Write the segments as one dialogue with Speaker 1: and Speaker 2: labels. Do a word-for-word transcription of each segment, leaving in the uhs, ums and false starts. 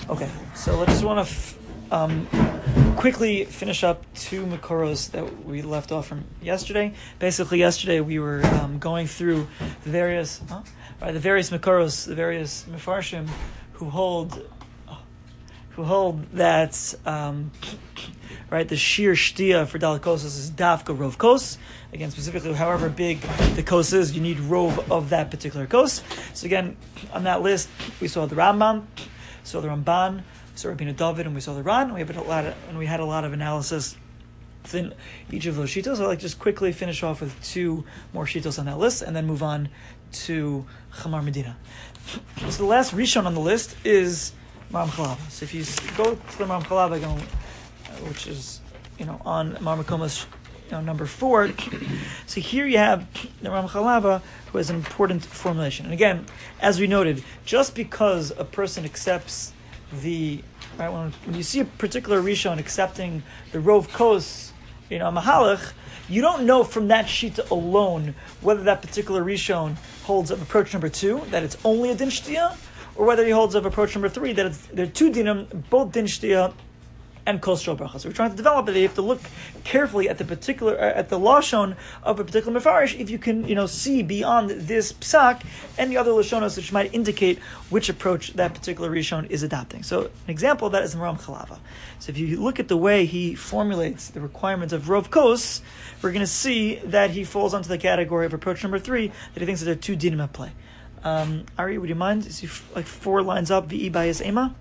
Speaker 1: Okay, so let's want to f- um, quickly finish up two Makoros that we left off from yesterday. Basically, yesterday we were um, going through the various, huh? right, the various Makoros, the various Mefarshim who hold, who hold that, um, right, the sheer shtia for Dalakos is Dafka Rov Kos. Again, specifically, however big the kos is, you need rov of that particular kos. So again, on that list, we saw the Rambam, saw the Ramban, we saw Rabbeinu David, and we saw the Ran. We have a lot of, and we had a lot of analysis within each of those shitos. I'd like to just quickly finish off with two more shitos on that list, and then move on to Chamar Medina. So the last Rishon on the list is Maram Chalava. So if you go to the Maram Chalava, which is, you know, on Maram Makomas, you know, number four. So here you have the Maram Chalava, who has an important formulation. And again, as we noted, just because a person accepts the right when, when you see a particular Rishon accepting the Rov Kos, you know, Mahalach, you don't know from that shita alone whether that particular Rishon holds of approach number two, that it's only a din shtia, or whether he holds of approach number three, that it's there are two dinim, both din shtia and kos shel bracha. So we're trying to develop it. You have to look carefully at the particular, uh, at the lashon of a particular mefarish, if you can, you know, see beyond this psak and the other lashonos which might indicate which approach that particular rishon is adopting. So an example of that is Maram Chalava. So if you look at the way he formulates the requirements of Rov Kos, we're going to see that he falls onto the category of approach number three, that he thinks that there are two dinim at play. Um, Ari, would you mind? Is he f- like four lines up? V'i bayis ema.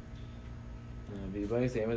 Speaker 2: So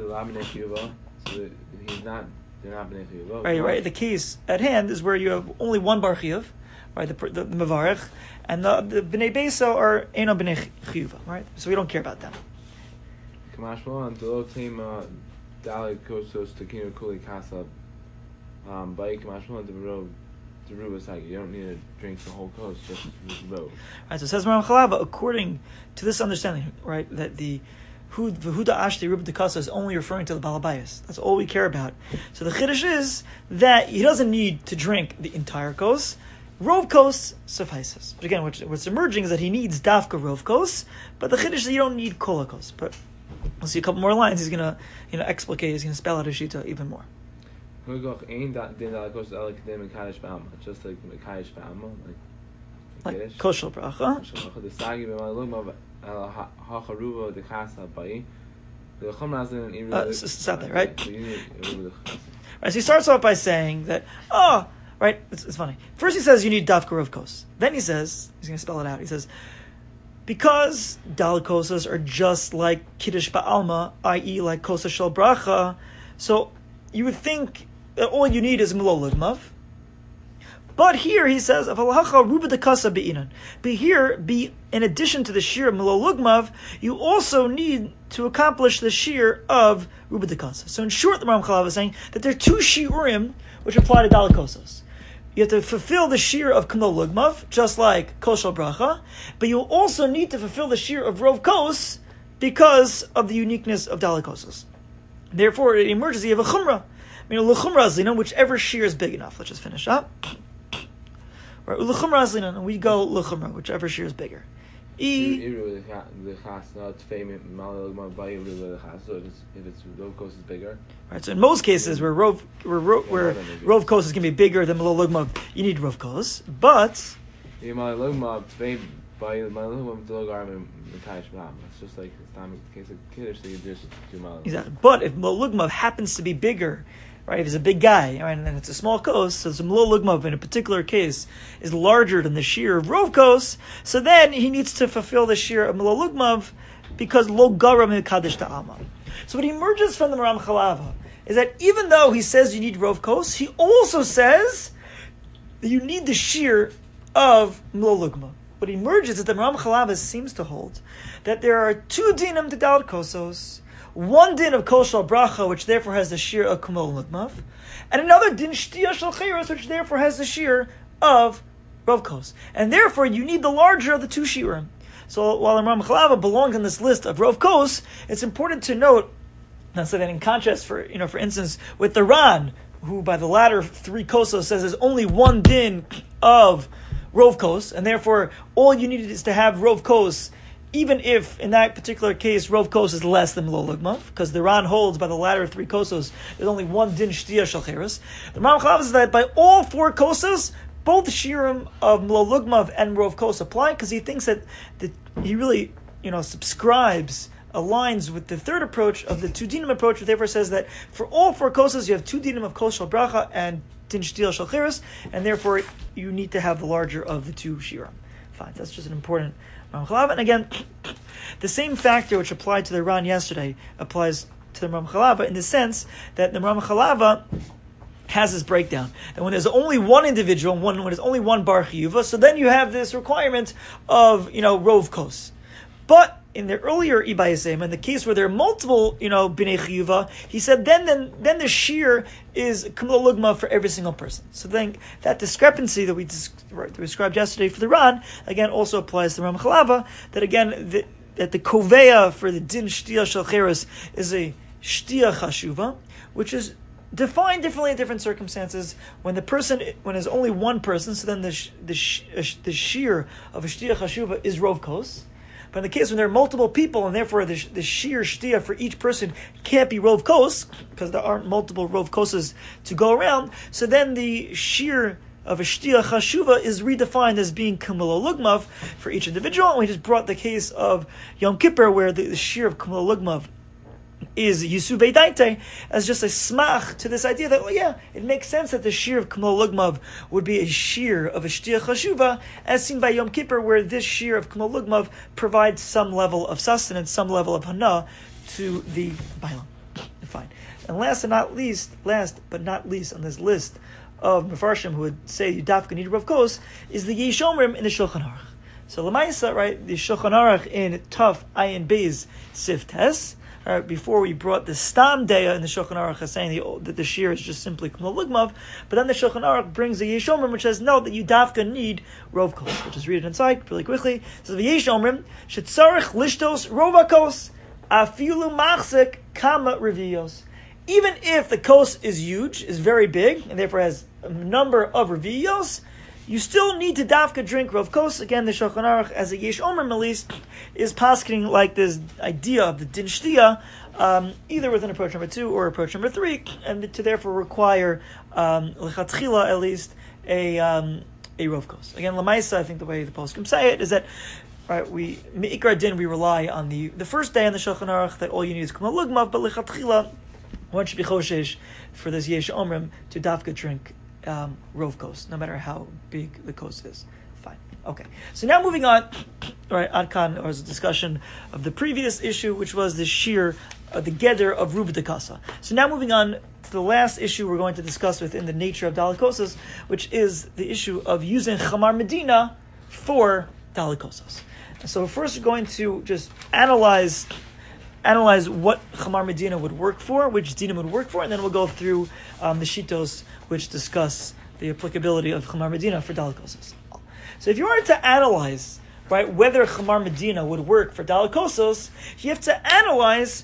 Speaker 2: he's not, they're not b'nei chiyuva.
Speaker 1: Right, right. The case at hand is where you have only one bar chiyuv, right? The the, the mevarech, and the the b'nei beisa are eno b'nei chiyuva, right? So we don't care about them.
Speaker 2: Kamashmo and the team dalek kosos takinu kuli kasab. Um, by kamashmo and the road. The rubasagi. You don't need to drink the whole coast, just the road.
Speaker 1: Right. So it says Maram Chalava, according to this understanding, right, that the V'huda Ashti Rubba Dekasa is only referring to the Balabayas. That's all we care about. So the Chiddush is that he doesn't need to drink the entire kos. Rov kos suffices. But again, what's, what's emerging is that he needs Dafka Rov kos, but the Chiddush is that you don't need Kola kos. But we'll see a couple more lines. He's going to, you know, explicate, he's going to spell out his shita even more.
Speaker 2: Just like like
Speaker 1: like Kos shel bracha. Uh, stop there, right? Right, so he starts off by saying that, oh, right, it's, it's funny. First he says you need Dafka Rov Kos. Then he says, he's going to spell it out, he says, because Dalakosas are just like Kiddush Ba'alma, that is like Kosa Shel Bracha, so you would think that all you need is Milol Ligmav. But here he says, but here, be in addition to the shear of Milol Lugmav, you also need to accomplish the shear of Ruba Dekasa. So in short, the Maram Chalava is saying that there are two shiurim which apply to Dalakosas. You have to fulfill the shear of Milol Lugmav, just like Kos shel Bracha, but you also need to fulfill the shear of Rov Kos because of the uniqueness of Dalakosas. Therefore, it emerges, you have a Chumrah. I mean, L'chumra Azlina, whichever shear is big enough. Let's just finish up. Right, L'chumra Azlina, and we go L'chumra, whichever shear is bigger. E.
Speaker 2: If it's Rov Kos is bigger.
Speaker 1: Right, so in most cases where Rov where Rov, where Rov Kos is going to be bigger than Milol Lugmav, you need Rov Kos. But
Speaker 2: it's just like it's not the case of Kiddush, so you just do Malach.
Speaker 1: Exactly. But if Milol Lugmav happens to be bigger, right, if he's a big guy, right, and then it's a small kos, so the Milol Lugmav in a particular case is larger than the shear of Rov Kos, so then he needs to fulfill the shear of Milol Lugmav because Lo Garam Kadesh Ta'ama. So what emerges from the Maram Chalava is that even though he says you need Rov Kos, he also says that you need the shear of Milol Lugmav. What emerges is that Maram Chalava seems to hold that there are two dinim to Dalet Kosos, one din of Kos shel Bracha, which therefore has the shear of Kumol Lugmav, and another din Shtia shel Chayros, which therefore has the shear of Rov Kos. And therefore you need the larger of the two shiurim. So while Maram Chalava belongs in this list of Rov Kos, it's important to note, and so that in contrast, for you know, for instance, with the Ran, who by the latter three kosos says there's only one din of Rov Kos, and therefore all you needed is to have Rov Kos even if in that particular case Rov Kos is less than Mlo Lugmav, because the Ran holds by the latter three kosos there's only one din shtia shalcheres. The Ram Chalav is that by all four kosos, both shirim of Mlo Lugmav and Rov Kos apply, because he thinks that the, he really you know subscribes. Aligns with the third approach of the two dinim approach, which therefore says that for all four kosas you have two dinim of kos shal bracha and din shtil shal cheres, and therefore you need to have the larger of the two shirim. Fine, that's just an important Ram Chalav. And again, the same factor which applied to the Ran yesterday applies to the Ram Chalava in the sense that the Ram Chalava has this breakdown. And when there's only one individual, one when there's only one bar chiyuva, so then you have this requirement of you know rov kos. But in the earlier Ibayasem, in the case where there are multiple, you know, B'nei Chiyuva, he said then then then the shear is Kamlo Lugma for every single person. So then that discrepancy that we described yesterday for the Ran, again, also applies to Ram Chalava, that again, the, that the Koveya for the Din Shtia Shel Cheres is a Shtia Chashuva, which is defined differently in different circumstances. When the person, when there's only one person, so then the the, the shear of a Shtia Chashuva is Rov Kos. But in the case when there are multiple people, and therefore the, the sheer shtia for each person can't be rov kos, because there aren't multiple rov koses to go around, so then the sheer of a shtia chashuva is redefined as being kumalo lugmav for each individual. And we just brought the case of Yom Kippur, where the, the sheer of kumalo lugmav is Yisu Veidaite, as just a smach to this idea that, well, yeah, it makes sense that the shear of K'mol Lugmav would be a shear of a Shtia Chashuva, as seen by Yom Kippur, where this shear of K'mol Lugmav provides some level of sustenance, some level of hana to the Bailam. Fine. And last and not least, last but not least on this list of Mefarshim who would say you dafka need Rav Kos is the Yesh Omrim in the Shulchan Aruch. So Lamaisa, right, the Shulchan Aruch in Taf Ayin Beis Sif Tes. Uh, before we brought the Stam Deya in the Shulchan Aruch saying the, that the shear is just simply K'mol Lugmav, but then the Shulchan Aruch brings the Yesh Omrim, which says no, that you dafka need Rov Kos. We'll just read it inside really quickly. So the Yesh Omrim shetzarich lishtos Rov Kos afilu machzik kama reviyos. Even if the kos is huge, is very big, and therefore has a number of reviyos, you still need to dafka drink Rov Kos. Again, the Shulchan Aruch, as a Yesh Omrim at least, is paskening like this idea of the Din Shtia, um, either with an approach number two or approach number three, and to therefore require, um, lechatchila at least, a um, a Rov Kos. Again, Lamaisa, I think the way the poskim say it is that, right, we, Me'ikar Din, we rely on the, the first day in the Shulchan Aruch that all you need is K'mol Lugmav, but lechatchila, one should be choshesh for this Yesh Omrim to dafka drink Um, Rov Kos, no matter how big the kos is. Fine. Okay. So now moving on, right, Adkan, or as a discussion of the previous issue, which was the sheer, uh, the geder of Ruba de Kasa. So now moving on to the last issue we're going to discuss within the nature of Dalit Kosas, which is the issue of using Chamar Medina for Dalit Kosas. So first we're going to just analyze analyze what Chamar Medina would work for, which dinim would work for, and then we'll go through um, the shitos which discuss the applicability of Chamar Medina for Dalit Kosas. So if you wanted to analyze, right, whether Chamar Medina would work for Dalit Kosas, you have to analyze,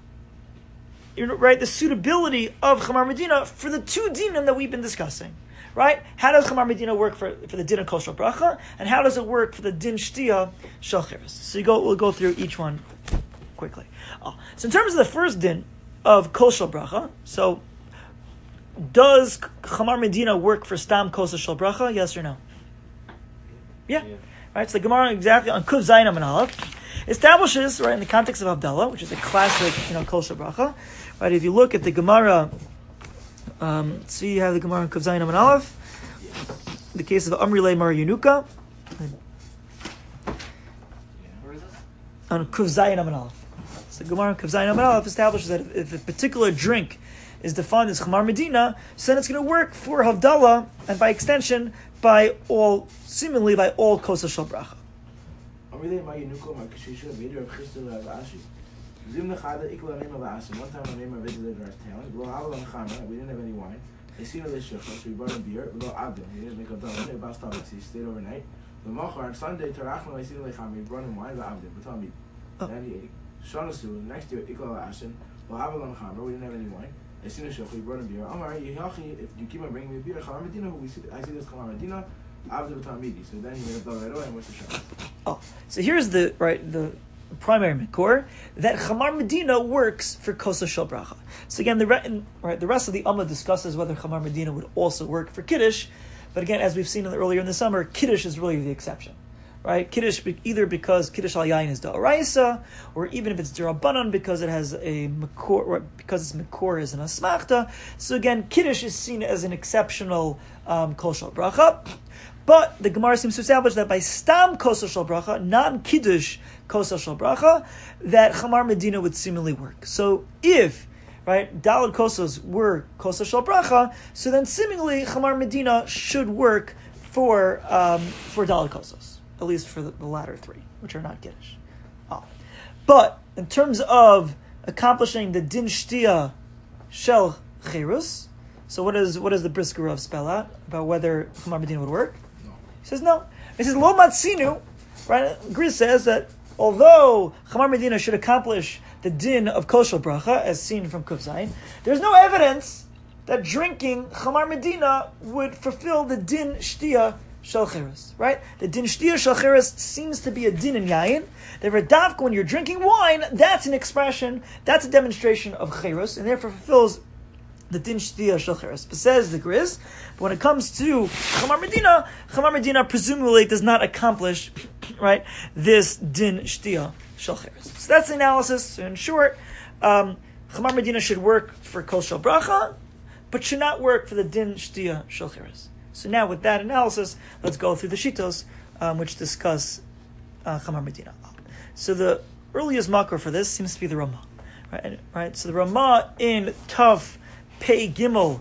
Speaker 1: you know, right, the suitability of Chamar Medina for the two dinim that we've been discussing. Right? How does Chamar Medina work for, for the din of kos shel bracha, and how does it work for the din shtia shel cheres? So you go, we'll go through each one quickly. Oh. So in terms of the first din of kos shel bracha, so does Chamar Medina work for stam kos shel bracha? Yes or no? Yeah. yeah. Right. So the Gemara exactly on Kuv Zayin Amud Aleph establishes, right, in the context of Havdalah, which is a classic, you know, kos shel bracha. Right. If you look at the Gemara, um, so you have the Gemara on Kuv Zayin Amud Aleph, the case of Amri Mar Yenuka.
Speaker 3: Where is this?
Speaker 1: On Kuv Zayin Amud Aleph. So Gemara on Kuv Zayin Amud Aleph establishes that if, if a particular drink is defined as Chamar Medina, so then it's going to work for Havdalah, and by extension, by all, seemingly by all Kos Shel Bracha.
Speaker 3: One time my name visited our town. We didn't have any wine. They seen a lishach, so we brought him beer. We got Abdul. He didn't make a dollar. He stayed overnight. The Machar on Sunday, Tarachno, I seen a lecham. We brought him wine. We got Abdul. We told me. Then he ate. Shanasu, next year, Ikla Ashen. We'll have a Lamchamer. We didn't have any wine. I seen a shach. We brought him beer. Amar, if you keep on bringing me beer, Chamar Medina, we see, I see this Chamar Medina. Avdu Tamidi. So then you made a Dal right away, and what's the Shabbos?
Speaker 1: Oh, so here's the right the primary makor that Chamar Medina works for Kosa Shel Bracha. So again, the re- right the rest of the Amma discusses whether Chamar Medina would also work for Kiddush, but again, as we've seen in the, earlier in the summer, Kiddush is really the exception. Right, Kiddush be, either because Kiddush al Yain is Da'oraisa, or even if it's Dirabanan because it has a makor, or because its makor is an asmachta. So again, Kiddush is seen as an exceptional um, Kol Shel Bracha. But the Gemara seems to establish that by Stam Kosel Shel Bracha, non-Kiddush Kosel Shel Bracha, that Chamar Medina would seemingly work. So if, right, Daled Kosos were Kosel Shel Bracha, so then seemingly Chamar Medina should work for um, for Daled Kosos, at least for the, the latter three, which are not Kiddush. Oh. But in terms of accomplishing the Din Shtia Shel Cherus, so what is what does the Brisker Rav spell out about whether Chamar Medina would work? He says no. He says Lo Matzinu, right? Gris says that although Chamar Medina should accomplish the din of Kol Shel Bracha, as seen from Kuf Zayin, there's no evidence that drinking Chamar Medina would fulfill the din Shtia Shel Cherus, right? The din Shtia Shel Cherus seems to be a din in Yayin. The Radavka, when you're drinking wine, that's an expression, that's a demonstration of Cherus, and therefore fulfills the din shtia shel cherus. But says the Gris, but when it comes to Chamar Medina, Chamar Medina presumably does not accomplish, right, this din shtia shel cherus. So that's the analysis. So in short, um, Chamar Medina should work for Kol Shel Bracha, but should not work for the din shtia shel cherus. So now with that analysis, let's go through the shitos, um, which discuss uh, Chamar Medina. So the earliest makor for this seems to be the Ramah, right? Right. So the Ramah in Tav Pei Gimel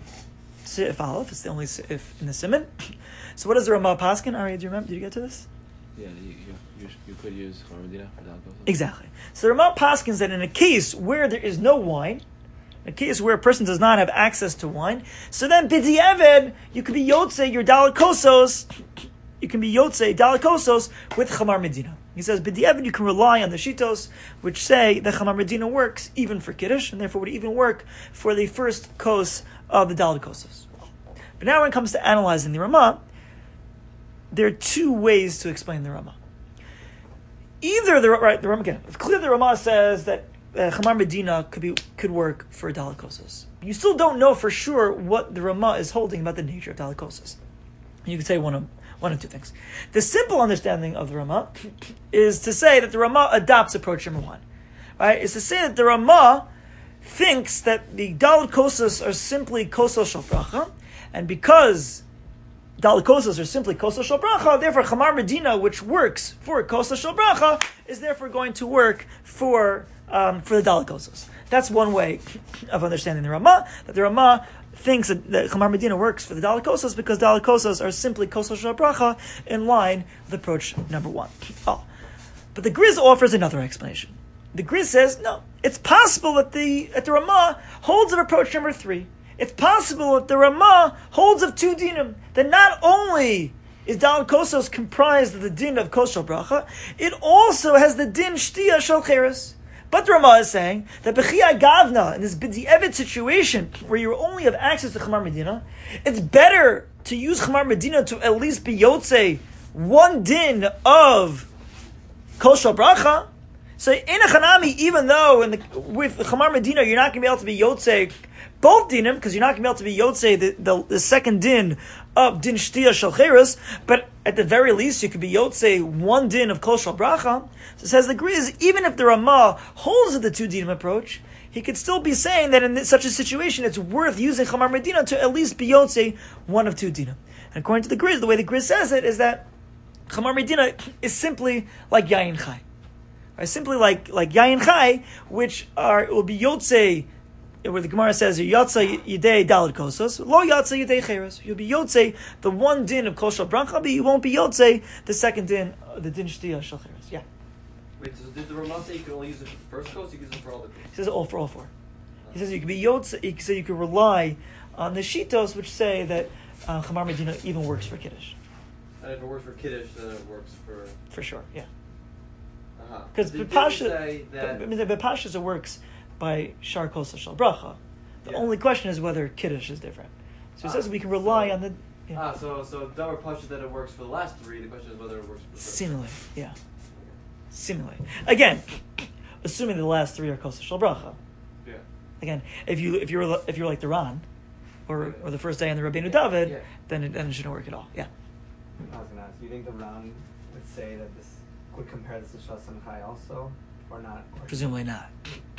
Speaker 1: Seif Aleph. It's the only Seif in the Siman. So what does the Ramah paskin? Ari, do you remember? Did you get to this?
Speaker 2: Yeah, you you, you, you could use Chamar Medina for that.
Speaker 1: Exactly. So the Ramah paskins that in a case where there is no wine, in a case where a person does not have access to wine, so then b'di'eved you could be yotze your daled kosos. You can be yotze daled kosos with Chamar Medina. He says, b'di'eved you can rely on the shitos, which say that Chamar Medina works even for Kiddush, and therefore would even work for the first kos of the daled kosos. But now when it comes to analyzing the Ramah, there are two ways to explain the Ramah. Either the right, the Ramah again, it's clear the Ramah says that uh, Chamar Medina could be could work for daled kosos. You still don't know for sure what the Ramah is holding about the nature of daled kosos. You could say one of One of two things. The simple understanding of the Ramah is to say that the Ramah adopts approach number one. Right? It's to say that the Ramah thinks that the Daled Kosos are simply Kosos Shel Bracha, and because Daled Kosos are simply Kosos Shel Bracha, therefore Chamar Medina, which works for Kosos Shel Bracha, is therefore going to work for um, for the Daled Kosos. That's one way of understanding the Ramah, that the Ramah thinks that, that Chamar Medina works for the Daled Kosos because Daled Kosos are simply Kosos Shel Bracha in line with approach number one. Oh. But the Gris offers another explanation. The Gris says, no, it's possible that the that the Ramah holds of approach number three. It's possible that the Ramah holds of two dinim, that not only is Daled Kosos comprised of the din of Kos Shel Bracha, it also has the din Shtia Shel Cherus. But the Ramah is saying that B'chiyah Gavna, in this B'di'evit situation, where you only have access to Chamar Medina, it's better to use Chamar Medina to at least be Yotze one din of Kol Shel Bracha. So in a Chanami, even though in the, with Chamar Medina you're not going to be able to be Yotze both dinim, because you're not going to be able to be Yotze the, the, the second din of din Shtia Shel Cherus, but at the very least you could be Yotze one din of Kol Shel Bracha. So it says the Gris, even if the Ramah holds of the two dinim approach, he could still be saying that in this, such a situation it's worth using Chamar Medina to at least be Yotze one of two dinim. And according to the Gris, the way the Gris says it is that Chamar Medina is simply like Yayin Chai. Right? Simply like, like Yayin Chai, which are, it will be Yotze, where the Gemara says, Yotze Yidei Daled Kosos, Lo Yotze Yidei Cherus. You'll be Yotze the one din of Kol Shel Bracha, but you won't be Yotze the second din, uh, the din Shtia Shel Cherus. Yeah.
Speaker 4: Wait, so did the Ramah say you can only use it for the first coast, you can use it for all the coasts?
Speaker 1: He says all for all four. He says you can be Yotze, he says you can rely on the Shitos, which say that uh, Chamar Medina even works for Kiddush.
Speaker 4: And if it works for Kiddush, then it works for...
Speaker 1: For sure, yeah.
Speaker 4: Uh-huh.
Speaker 1: Because
Speaker 4: Did-
Speaker 1: Bepasha,
Speaker 4: did he say that...
Speaker 1: I mean, the Bepasha it works by Shar Kosa Shel Bracha. The
Speaker 4: Yeah.
Speaker 1: only question is whether Kiddush is different. So he
Speaker 4: Ah,
Speaker 1: says we can rely
Speaker 4: so-
Speaker 1: on the Yeah.
Speaker 4: Ah, so so Davar pushes that it works for the last three. The question is whether it works for the first.
Speaker 1: Seemingly, yeah. Seemingly. Again, assuming the last three are Kosa Shal Bracha.
Speaker 4: Yeah.
Speaker 1: Again, if you if you're if you're like the Ran, or or the first day in the Rabbeinu David,
Speaker 4: Yeah.
Speaker 1: then it, then it shouldn't work at all. Yeah.
Speaker 5: I was going to ask, do you think the Ram would say that this would compare this to Shas Chai also, or not? Or
Speaker 1: Presumably not.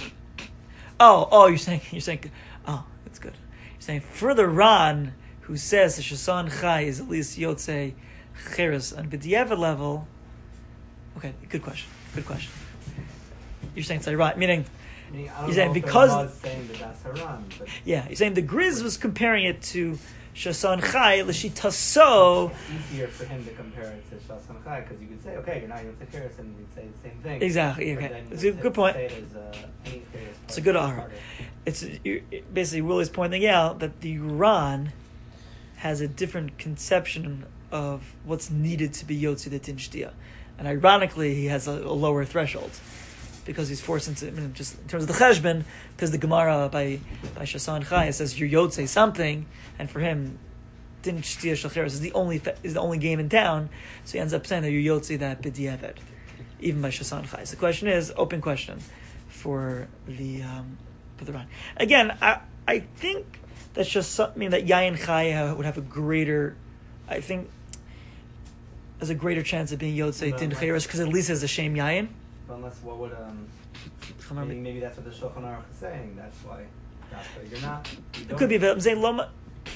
Speaker 1: Oh, oh, you're saying you're saying, oh, that's good. You're saying for the Ran who says the Shasan Chai is at least Yotze Cheres on B'diavad level. Okay, good question. Good question. You're saying it's ironic, meaning.
Speaker 5: I mean, I don't
Speaker 1: You're saying
Speaker 5: know if
Speaker 1: because-
Speaker 5: it was saying that that's Haran, but
Speaker 1: Yeah, you're saying the Grizz was comparing it to Shasan Chai, L'shitaso.
Speaker 5: it's easier for him to compare it to Shas Chai because you could say, okay, you're not Yotze Cheres, and you'd say the same thing.
Speaker 1: Exactly,
Speaker 5: But
Speaker 1: okay.
Speaker 5: then you
Speaker 1: It's
Speaker 5: would
Speaker 1: a
Speaker 5: say-
Speaker 1: good point.
Speaker 5: Say it as, uh, any Cheres
Speaker 1: It's a good
Speaker 5: part-
Speaker 1: R.
Speaker 5: part of-
Speaker 1: It's you're, basically Willie's pointing out that the Ran has a different conception of what's needed to be Yotzi the Din Shtia. And ironically, he has a, a lower threshold because he's forced into, I mean, just in terms of the Cheshbon, because the Gemara by, by Shasan Chai says you're Yotze something, and for him, Din Shtia Shalcheres is the only fe- is the only game in town, so he ends up saying that you're Yotze that B'diavad, even by Shasan Chai. So the question is, open question for the um, for the Ran. Again, I I think that's just something, I mean, that Yayin Chai would have a greater, I think, has a greater chance of being Yotzei
Speaker 5: Well,
Speaker 1: Din
Speaker 5: like-
Speaker 1: Cheres because at least has a shame Yayin.
Speaker 5: Unless what would um
Speaker 1: Chumar
Speaker 5: maybe, maybe that's what the Shulchan Aruch is saying. That's why that's why you're not. You
Speaker 1: It
Speaker 5: don't-
Speaker 1: could be, but I'm saying Loma.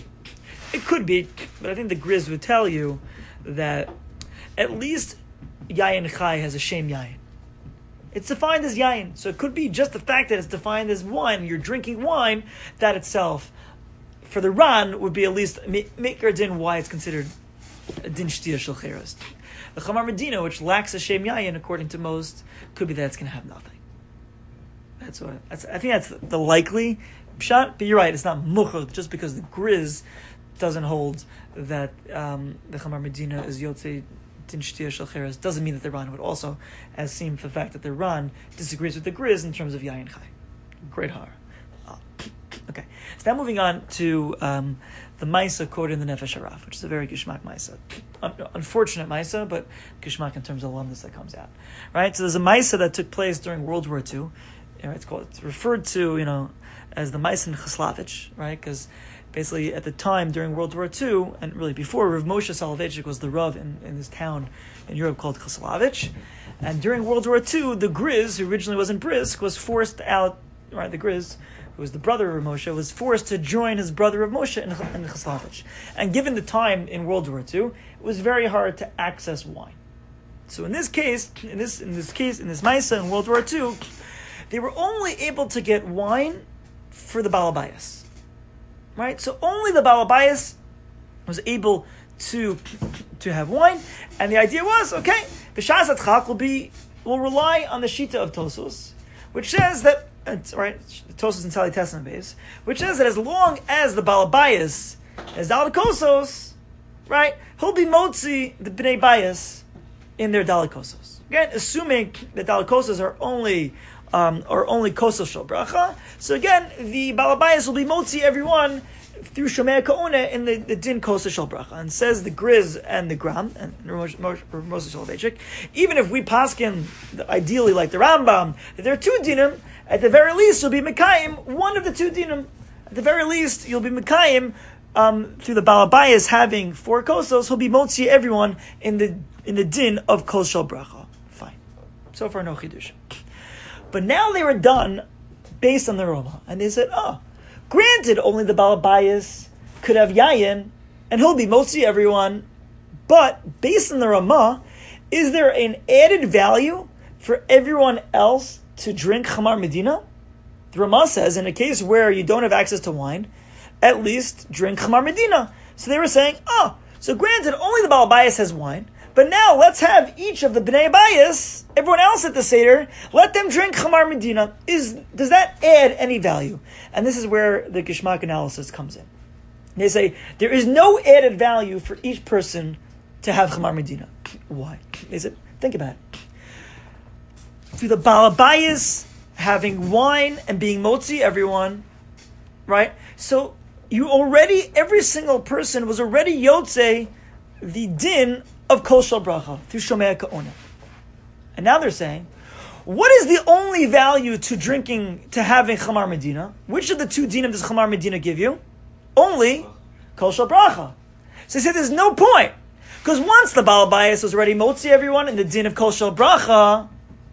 Speaker 1: It could be, but I think the Grizz would tell you that at least Yayin Chai has a shame Yayin. It's defined as Yayin, so it could be just the fact that it's defined as wine. You're drinking wine. That itself, for the Ran, would be at least make or din why it's considered a din shtia shel cheres. The Chamar Medina, which lacks a shem yayin, according to most, could be that it's going to have nothing. That's what that's, I think that's the, the likely shot. But you're right; it's not muchot just because the Grizz doesn't hold that um, the Chamar Medina is yotzei din shtia shel cheres. Doesn't mean that the Ran would also, as seen for the fact that the Ran disagrees with the Grizz in terms of yayin chai. Great har. Oh. Okay, so now moving on to um, the Maisa quoted in the Nefesh Haraf, which is a very Gishmak Maisa. Un- unfortunate Maisa, but Gishmak in terms of alumnus that comes out. Right? So there's a Maisa that took place during World War Two. You know, it's called, it's referred to, you know, as the Maisa in Chaslavich, right? Because basically at the time during World War Two, and really before, Rav Moshe Soloveitchik was the Rav in, in this town in Europe called Chaslavich. And during World War Two, the Grizz, who originally was in Brisk, was forced out, right, the Grizz, who was the brother of Moshe, was forced to join his brother of Moshe in, in Chaslavich. And given the time in World War Two, it was very hard to access wine. So in this case, in this in this case, in this Maisa in World War Two, they were only able to get wine for the Balabayas. Right? So only the Balabayas was able to to have wine, and the idea was, okay, the Shas Atchak will be will rely on the Shita of Tosos, which says that it's right, Tosos and Tali Tesna base, which says that as long as the Balabayas has Dalikosos, right, he'll be Motzi the Bnei Bayas in their Dalikosos. Again, assuming that Dalikosos are only um, are only Kosos Shel Bracha. So again, the Balabayas will be Motzi everyone through Shomei Ka'una in the, the Din Kosos Shel Bracha. And says the Grizz and the Gram, and Moses Soloveitchik, even if we paskin ideally like the Rambam, that there are two dinim, at the very least you'll be Mekayim, one of the two dinim. At the very least, you'll be Mekayim um, through the Balabayas having four Kosos, he'll be Motzi everyone in the in the Din of Kos Shel Bracha. Fine. So far, no Chidush. But now they were done based on the Roma, and they said, oh, granted, only the Balabayas could have Yayin, and he'll be Motzi everyone, but based on the Rama, is there an added value for everyone else to drink Chamar Medina? The Rama says, in a case where you don't have access to wine, at least drink Chamar Medina. So they were saying, oh, so granted, only the Balabayas has wine, but now let's have each of the Bnei Bayis, everyone else at the Seder, let them drink Chamar Medina. Is Does that add any value? And this is where the Gishmak analysis comes in. They say, there is no added value for each person to have Chamar Medina. Why? They said, think about it. Through the Balabayas having wine and being Motzi everyone, right? So you already, every single person was already yotze the din of kol shel bracha through shomei ka'ona. And now they're saying, what is the only value to drinking, to having chamar medina? Which of the two dinim does chamar medina give you? Only kol shel bracha. So they say there's no point. Because once the Baal Bayis was already motzi everyone in the din of kol shel bracha,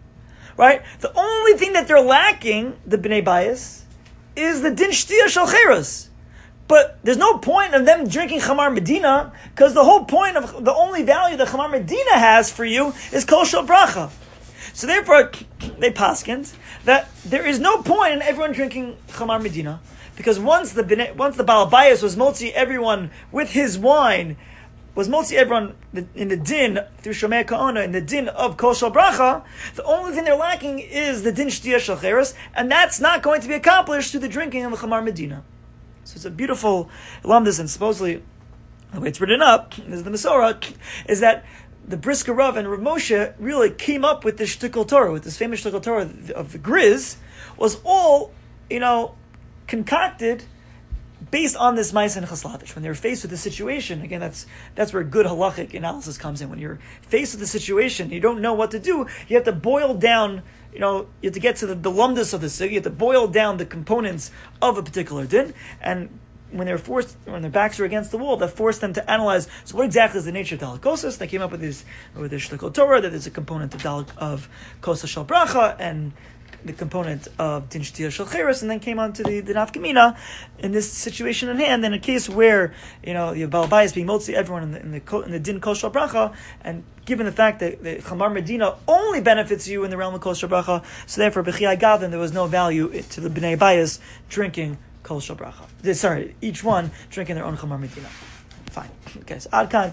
Speaker 1: right? The only thing that they're lacking, the Bnei Bayis, is the din shtiya shel cheres. But there's no point of them drinking chamar medina, because the whole point of the only value that chamar medina has for you is kol shel bracha. So therefore, they paskind that there is no point in everyone drinking chamar medina, because once the once the Baal Bayis was motzi everyone with his wine, was motzi everyone in the din through shomei ka'ona, in the din of kol shel bracha, the only thing they're lacking is the din shtiya shel cheres, and that's not going to be accomplished through the drinking of the chamar medina. So it's a beautiful lumdus, and supposedly the way it's written up is the Masorah is that the Brisker Rav and Rav Moshe really came up with this shtickle Torah, with this famous shtickle Torah of the Grizz, was all, you know, concocted based on this Ma'aseh and Chaslavish. When they were faced with the situation, again, that's that's where good halachic analysis comes in. When you're faced with the situation, you don't know what to do, you have to boil down, you know, you have to get to the, the lumdus of the sig, you have to boil down the components of a particular din, and when they're forced, when their backs are against the wall, that forced them to analyze, so what exactly is the nature of dalikosis? They came up with this, with this shtickle Torah, that there's a component of dalik, of kosa shel bracha, and the component of din shtiya shel cheres, and then came on to the, the nafkamina in this situation in hand, in a case where, you know, the Baal Bayis being motzi everyone in the, in the, in the din kol shel bracha, and given the fact that the chamar medina only benefits you in the realm of kol shel bracha, so therefore, b'chiyai gavin, there was no value to the Bnei Bayis drinking kol shel bracha. Sorry, each one drinking their own chamar medina. Fine. Okay, so Adkan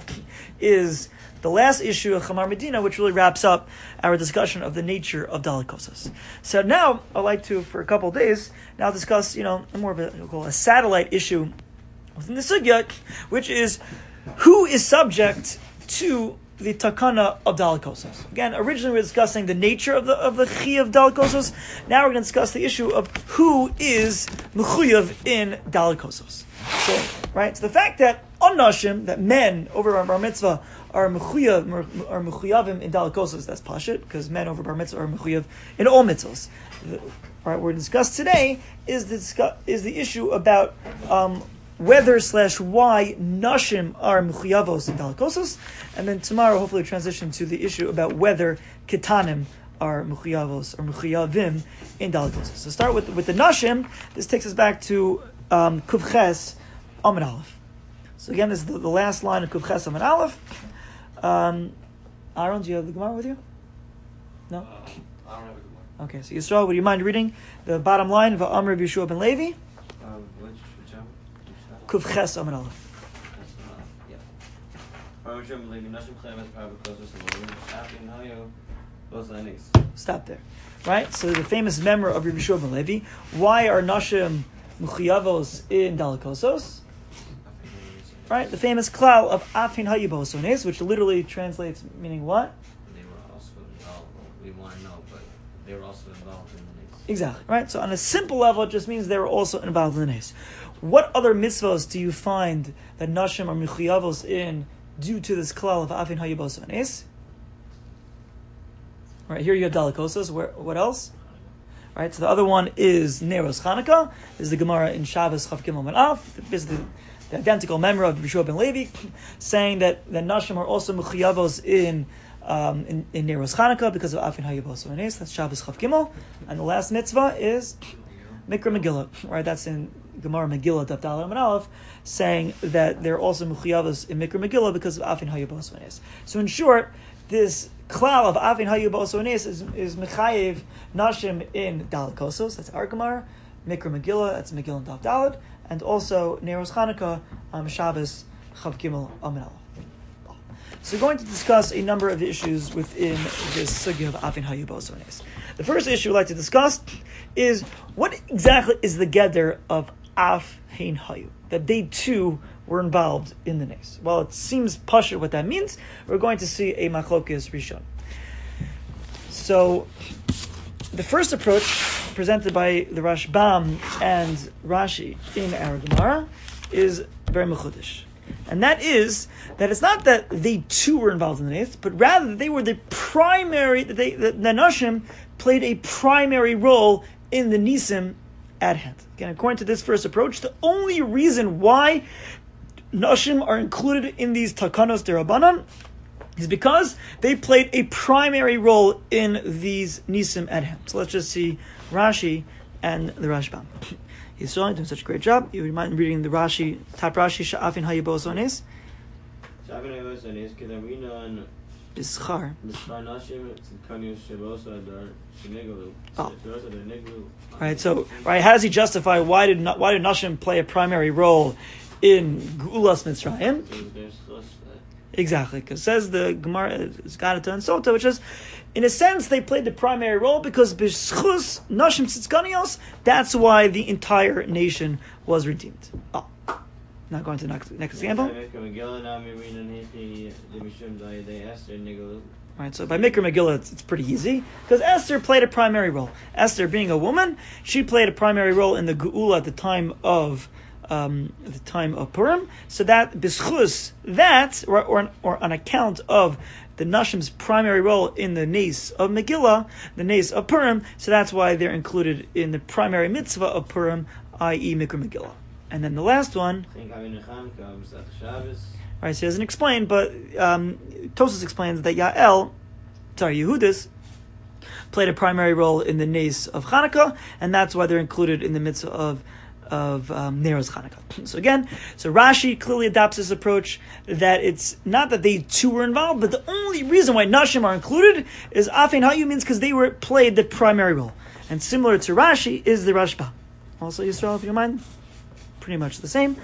Speaker 1: is the last issue of chamar medina, which really wraps up our discussion of the nature of dalikosos. So now I'd like to, for a couple of days, now discuss, you know, more of a, we'll call a satellite issue within the sugya, which is who is subject to the takana of dalikosos. Again, originally we were discussing the nature of the of the chi of dalikosos. Now we're going to discuss the issue of who is mechuyav in dalikosos. So, right, so the fact that onashim, that men over bar mitzvah are mechuyav are mechuyavim in dalikosos, that's pashit, because men over bar mitzvah are mechuyav in all mitzvahs. The, right, what we're discuss today is the discuss, is the issue about um, whether slash why nashim are mechuyavos in dalikosos, and then tomorrow hopefully transition to the issue about whether ketanim are mechuyavos or mechuyavim in dalikosos. So start with with the nashim. This takes us back to um, Kuvches Amud Aleph. So again, this is the, the last line of Kuvches Amud Aleph. Um, Aaron, do you have the Gemara with you? No?
Speaker 4: Uh, I don't have a good one.
Speaker 1: Okay, so Yisrael, would you mind reading the bottom line of Amr of Yeshua ben Levi?
Speaker 5: Um, which, which one?
Speaker 1: Kuvches Amud Aleph. Stop there. Right? So the famous member of Rabbi Yeshua ben Levi. Why are Nashim Muchiyavos in Dalikosos? Right? The famous klal of Afin Hayibosones, which literally translates meaning what?
Speaker 6: They were also involved. We want to know, but they were also involved in the nace.
Speaker 1: Exactly. Right? So on a simple level, it just means they were also involved in the nace. What other mitzvahs do you find that Nashim are Muchiyavos in due to this klal of Afin Hayibosones? Right, here you have Dalikosos. Where, what else? Right, so the other one is Neros Chanukah. This is the Gemara in Shabbos Chav Gimel Manaf. Basically, the identical memory of Yeshua ben Levi, saying that the Nashim are also Mechiyavos in um, in, in Neros Chanukah because of Afin Hayabos Ones. That's Shabbos Chav Gimel. And the last mitzvah is Mikra Megillah. Right, that's in Gemara Megillah Daf Daled Amud Aleph, saying that they're also Mechiyavos in Mikra Megillah because of Afin Hayabos Ones. So in short, this klal of Avin Hayubos Ones is is Mechayev Nashim in Dalikosos. That's our Gemara. Mikra Megillah. That's Megillah and Daf Daled, and also Neros Chanukah um, Shabbos Chav Gimel Amud Aleph. So we're going to discuss a number of issues within this sugya of Avin Hayubos Ones. The first issue we'd like to discuss is what exactly is the gather of Af Hein Hayu, that they too were involved in the nace. Well, it seems pashut what that means. We're going to see a machlokes rishon. So, the first approach presented by the Rashbam and Rashi in our Gemara is very mechudish. And that is that it's not that they too were involved in the Nes, but rather that they were the primary, that they, the, the Nashim played a primary role in the Nisim at hand. Again, according to this first approach, the only reason why Nashim are included in these Takanos Derabanan is because they played a primary role in these Nisim at hand. So let's just see Rashi and the Rashbam. Yisrael doing such a great job. You would mind reading the Rashi, top Rashi, Sha'afin Hayibos Ones?
Speaker 6: Sha'afin Hayibos Ones, Kedamina
Speaker 1: Bischar.
Speaker 6: Bischar Nashim, Tzidkanius Shebos Adar, Sheneglu.
Speaker 1: Oh. Right, so, right, how does he justify why did why did Nashim play a primary role in Geulas Mitzrayim? Exactly, because says the Gemara, Zganata and Sota, which is, in a sense, they played the primary role because B'schus Nashim Tzidkanios, that's why the entire nation was redeemed. Oh. Now going to the next, next example. Right, so by Mikra Megillah, it's, it's pretty easy, because Esther played a primary role. Esther, being a woman, she played a primary role in the Geula at the time of um, at the time of Purim. So that B'schus, that, or, or, or on account of the Nashim's primary role in the Nes of Megillah, the Nes of Purim, so that's why they're included in the primary mitzvah of Purim, that is. Mikra Megillah. And then the last one, right, so he doesn't explain, but um, Tosas explains that Yael, sorry, Yehudis, played a primary role in the Nes of Chanukah, and that's why they're included in the mitzvah of of um, Nero's Chanukah. So again, so Rashi clearly adopts this approach that it's not that they too were involved, but the only reason why Nashim are included is Afin Hayu means because they were played the primary role. And similar to Rashi is the Rashba. Also, Yisrael, if you don't mind, pretty much the same.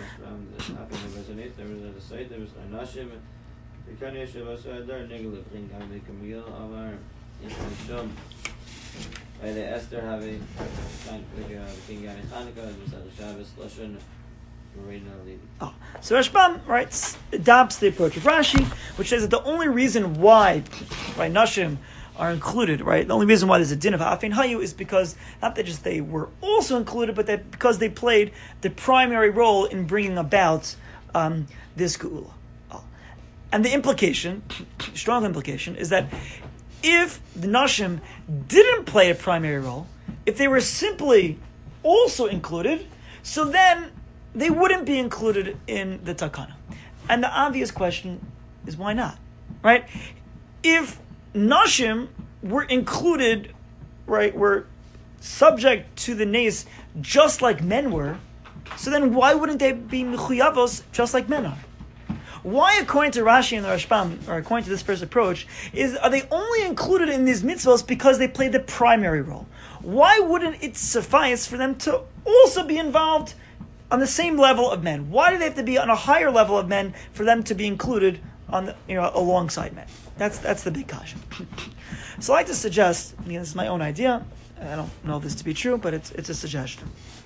Speaker 1: Oh. So Rashbam, right, adopts the approach of Rashi, which says that the only reason why, right, Nashim are included, right, the only reason why there's a din of Ha'afin Hayu is because, not that just they were also included, but that because they played the primary role in bringing about um, this Geula. Oh. And the implication, strong implication, is that if the Nashim didn't play a primary role, if they were simply also included, so then they wouldn't be included in the Takana. And the obvious question is why not? Right? If Nashim were included, right, were subject to the Nes just like men were, so then why wouldn't they be Mechuyavos just like men are? Why, according to Rashi and the Rashbam, or according to this first approach, is are they only included in these mitzvahs because they play the primary role? Why wouldn't it suffice for them to also be involved on the same level of men? Why do they have to be on a higher level of men for them to be included on the, you know, alongside men? That's that's the big caution. So I like to suggest, you know, this is my own idea. I don't know this to be true, but it's it's a suggestion.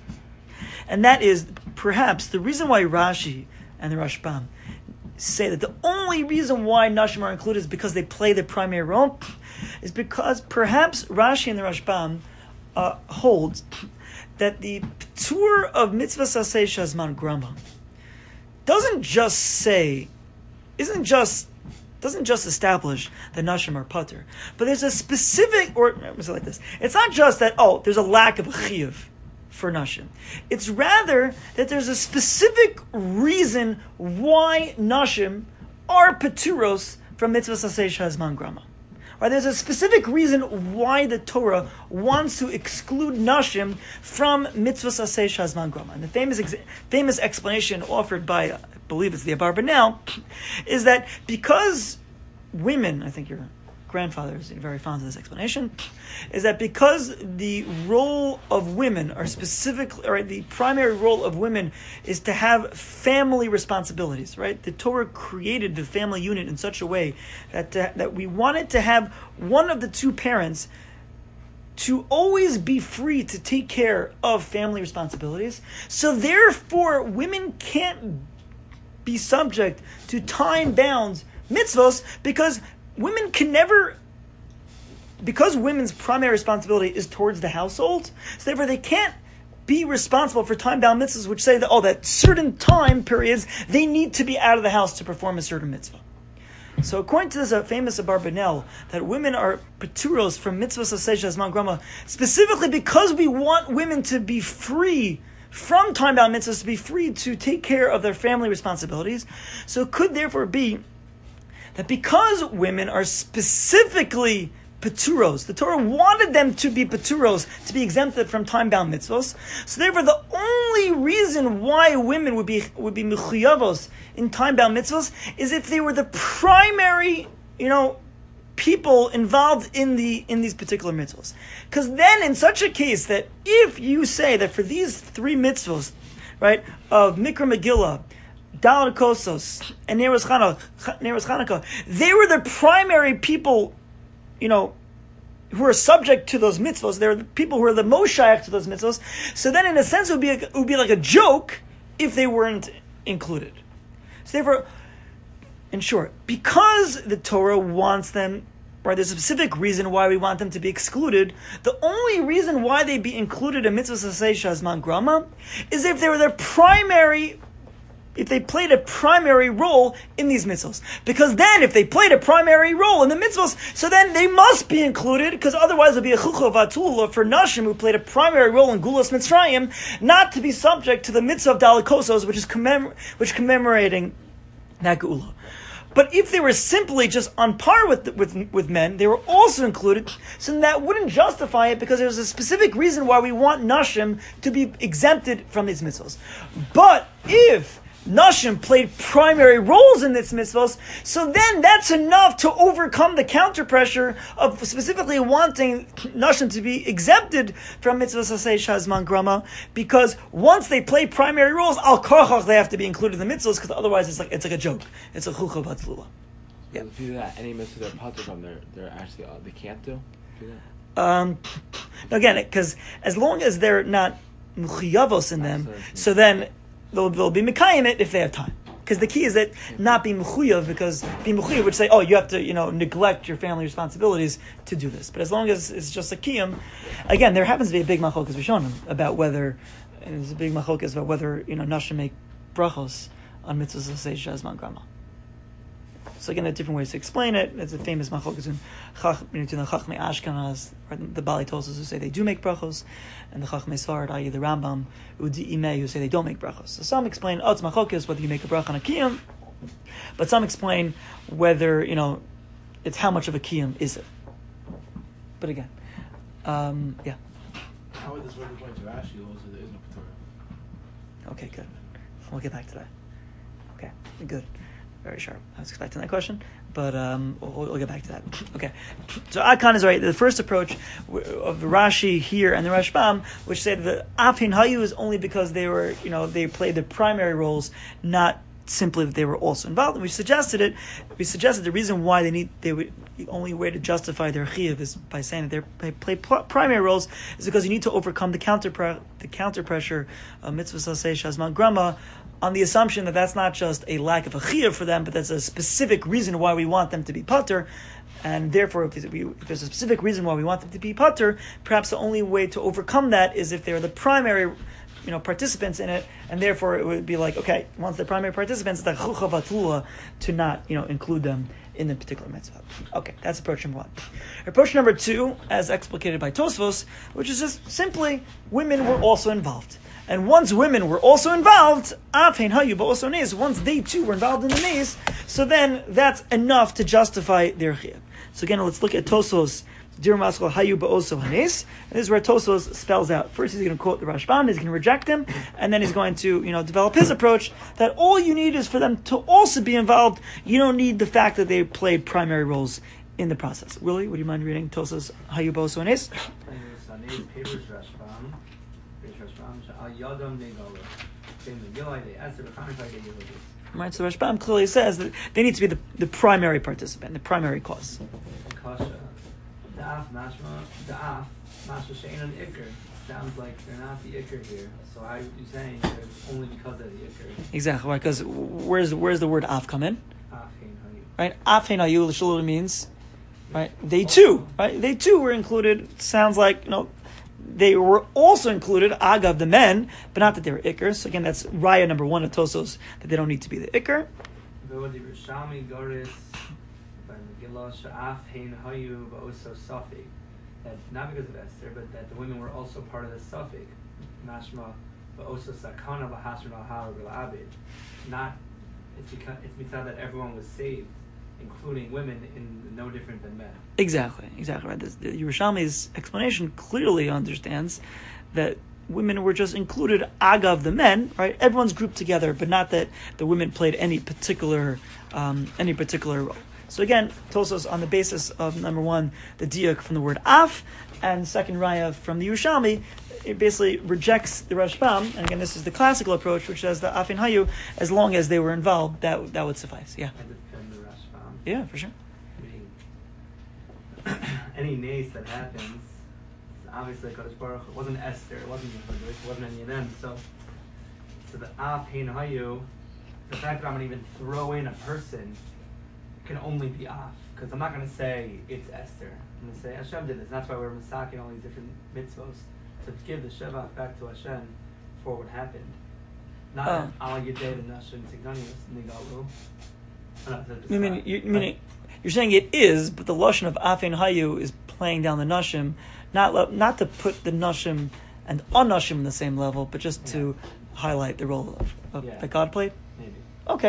Speaker 1: And that is perhaps the reason why Rashi and the Rashbam say that the only reason why Nashim are included is because they play the primary role, is because perhaps Rashi and the Rashbam uh, hold that the Ptur of Mitzvah Saseh Shazman Grama doesn't just say, isn't just, doesn't just establish that Nashim are Pater, but there's a specific, or let me say it like this, it's not just that, oh, there's a lack of a chiyuv for Nashim. It's rather that there's a specific reason why Nashim are Peturos from Mitzvah Saseh Shazman Grama. Right, there's a specific reason why the Torah wants to exclude Nashim from Mitzvah Saseh Shazman Grama. And the famous ex- famous explanation offered by, I believe it's the Abarbanel, is that because women, I think your grandfather is very fond of this explanation, is that because the role of women are specifically, or the primary role of women is to have family responsibilities, right? The Torah created the family unit in such a way that uh, that we wanted to have one of the two parents to always be free to take care of family responsibilities. So therefore, women can't be subject to time-bound mitzvos because women can never, because women's primary responsibility is towards the household, so therefore they can't be responsible for time-bound mitzvahs, which say that, oh, that certain time periods, they need to be out of the house to perform a certain mitzvah. So according to this uh, famous Abarbanel, that women are peturos from mitzvahs aseh shazman grama, specifically because we want women to be free from time-bound mitzvahs, to be free to take care of their family responsibilities. So it could therefore be that because women are specifically peturos, the Torah wanted them to be peturos, to be exempted from time-bound mitzvahs. So therefore, the only reason why women would be would be mechuyavos in time-bound mitzvahs is if they were the primary, you know, people involved in the in these particular mitzvahs. Because then, in such a case, that if you say that for these three mitzvahs, right, of Mikra Megillah, Daled Kosos, and Neros Chanukah, they were the primary people, you know, who are subject to those mitzvahs. They're the people who are the most shaykh to those mitzvahs. So then, in a sense, it would be a, it would be like a joke if they weren't included. So therefore, in short, because the Torah wants them, or there's a specific reason why we want them to be excluded, the only reason why they be included in mitzvahs aseh shazman grama is if they were their primary, if they played a primary role in these mitzvahs. Because then, if they played a primary role in the mitzvahs, so then they must be included, because otherwise it would be a chucha vatul for nashim who played a primary role in Gulas Mitzrayim, not to be subject to the mitzvah of Daled Kosos, which is commem- which commemorating that Geula. But if they were simply just on par with, with with men, they were also included, so that wouldn't justify it, because there's a specific reason why we want nashim to be exempted from these mitzvahs. But if Nashim played primary roles in this mitzvahs, so then that's enough to overcome the counter pressure of specifically wanting Nashim to be exempted from mitzvahs aseh shazman grama, because once they play primary roles, al karchach they have to be included in the mitzvahs, because otherwise it's like it's like a joke. It's a chucha batzlula.
Speaker 2: Yeah. If you do that, any mitzvah they're patur from, they're they're actually uh, they can't do. do that?
Speaker 1: Um, again, because as long as they're not mechuyavos in them, so then They'll, they'll be mekayim it if they have time. Because the key is that not be mechuyav, because be mechuyav would say, oh, you have to, you know, neglect your family responsibilities to do this. But as long as it's just a kiyum, again, there happens to be a big machlokes rishonim about whether, and there's a big machlokes about whether, you know, nashim make brachos on mitzvahs aseh shazman grama. So again, there are different ways to explain it. It's a famous machlokes in between the Chachmei Ashkenaz, or the Bali Tosos, who say they do make brachos, and the Chachmei Sfard, that is the Rambam, Udi Imei, who say they don't make brachos. So some explain, oh, it's machlokes, whether you make a brach on a kiyum, but some explain whether, you know, it's how much of a kiyum is it. But again, um, yeah.
Speaker 3: How would this work according to Rashi? Also, there is no Torah.
Speaker 1: Okay, good. We'll get back to that. Okay, good. Very sharp. I was expecting that question, but um, we'll, we'll get back to that. Okay, so Akan is right. The first approach of the Rashi here and the Rashbam, which say that the Afhin Hayu is only because they were, you know, they played the primary roles, not simply that they were also involved. And we suggested it. We suggested the reason why they need they would the only way to justify their chiyuv is by saying that they play primary roles is because you need to overcome the counter pre- the counter pressure of mitzvah aseh shazman grama, on the assumption that that's not just a lack of a chiyuv for them, but that's a specific reason why we want them to be patur. And therefore, if, we, if there's a specific reason why we want them to be patur, perhaps the only way to overcome that is if they're the primary, you know, participants in it, and therefore it would be like, okay, once the primary participants, it's like chucha vatlula to not, you know, include them in the particular mitzvah. Okay, that's approach number one. Approach number two, as explicated by Tosfos, which is just simply women were also involved. And once women were also involved, Afhein Hayu also Nes, once they too were involved in the Nes, so then that's enough to justify their chiyuv. So again, let's look at Tosfos, Dir Maskal Hayu Ba'oso Hanes. And this is where Tosfos spells out. First he's going to quote the Rashbam, he's going to reject him, and then he's going to, you know, develop his approach that all you need is for them to also be involved. You don't need the fact that they played primary roles in the process. Willie, would you mind reading Tosfos Hayu Ba'oso Hanes? Right, so Rashbam clearly says that they need to be the, the primary participant, the primary cause.
Speaker 5: Sounds like they're not the ikr here. So how are you saying that it's only because of the ikr?
Speaker 1: Exactly, right? Because where's where's the word af come in?
Speaker 5: Afhein hayu.
Speaker 1: Right, afhein hayu literally means, right? They too, right? They too were included. Sounds like, you know, that they were also included, agav, the men, but not that they were ikr. So again, that's raya number one of Tosos, that they don't need to be the ikr.
Speaker 5: That not because of Esther, but that the women were also part of the suffix. Mashma, but also sakana v'hasher v'har v'la'abed. Not, it's because it's mitzvah that everyone was saved, including women, in no different than men.
Speaker 1: Exactly, exactly right. This, the Yerushalmi's explanation clearly understands that women were just included agav the men, right? Everyone's grouped together, but not that the women played any particular um, any particular role. So again, Tosos on the basis of number one, the diak from the word af, and second raya from the Yerushalmi, it basically rejects the Rashbam, and again, this is the classical approach, which says the afin hayu, as long as they were involved, that that would suffice. Yeah.
Speaker 5: I defend the Rashbam.
Speaker 1: Yeah, for sure.
Speaker 5: I mean, any nace that happens, obviously Kodesh Baruch, it wasn't Esther, it wasn't Yehuda, it wasn't any of them. So, so the afin hayu, the fact that I'm going to even throw in a person can only be off, because I'm not going to say it's Esther. I'm going to say Hashem did this. That's why we're masaking all these different mitzvos to give the Shabbat back to Hashem for what happened. Not
Speaker 1: Oh.
Speaker 5: al yedei the nashim tigdanius nigalu.
Speaker 1: I mean, you, you mean you're saying it is, but the lashon of afin hayu is playing down the nashim, not lo- not to put the nashim and unashim in the same level, but just
Speaker 5: Yeah.
Speaker 1: to highlight the role of, of
Speaker 5: Yeah.
Speaker 1: that God played.
Speaker 5: Maybe.
Speaker 1: Okay.
Speaker 5: Uh,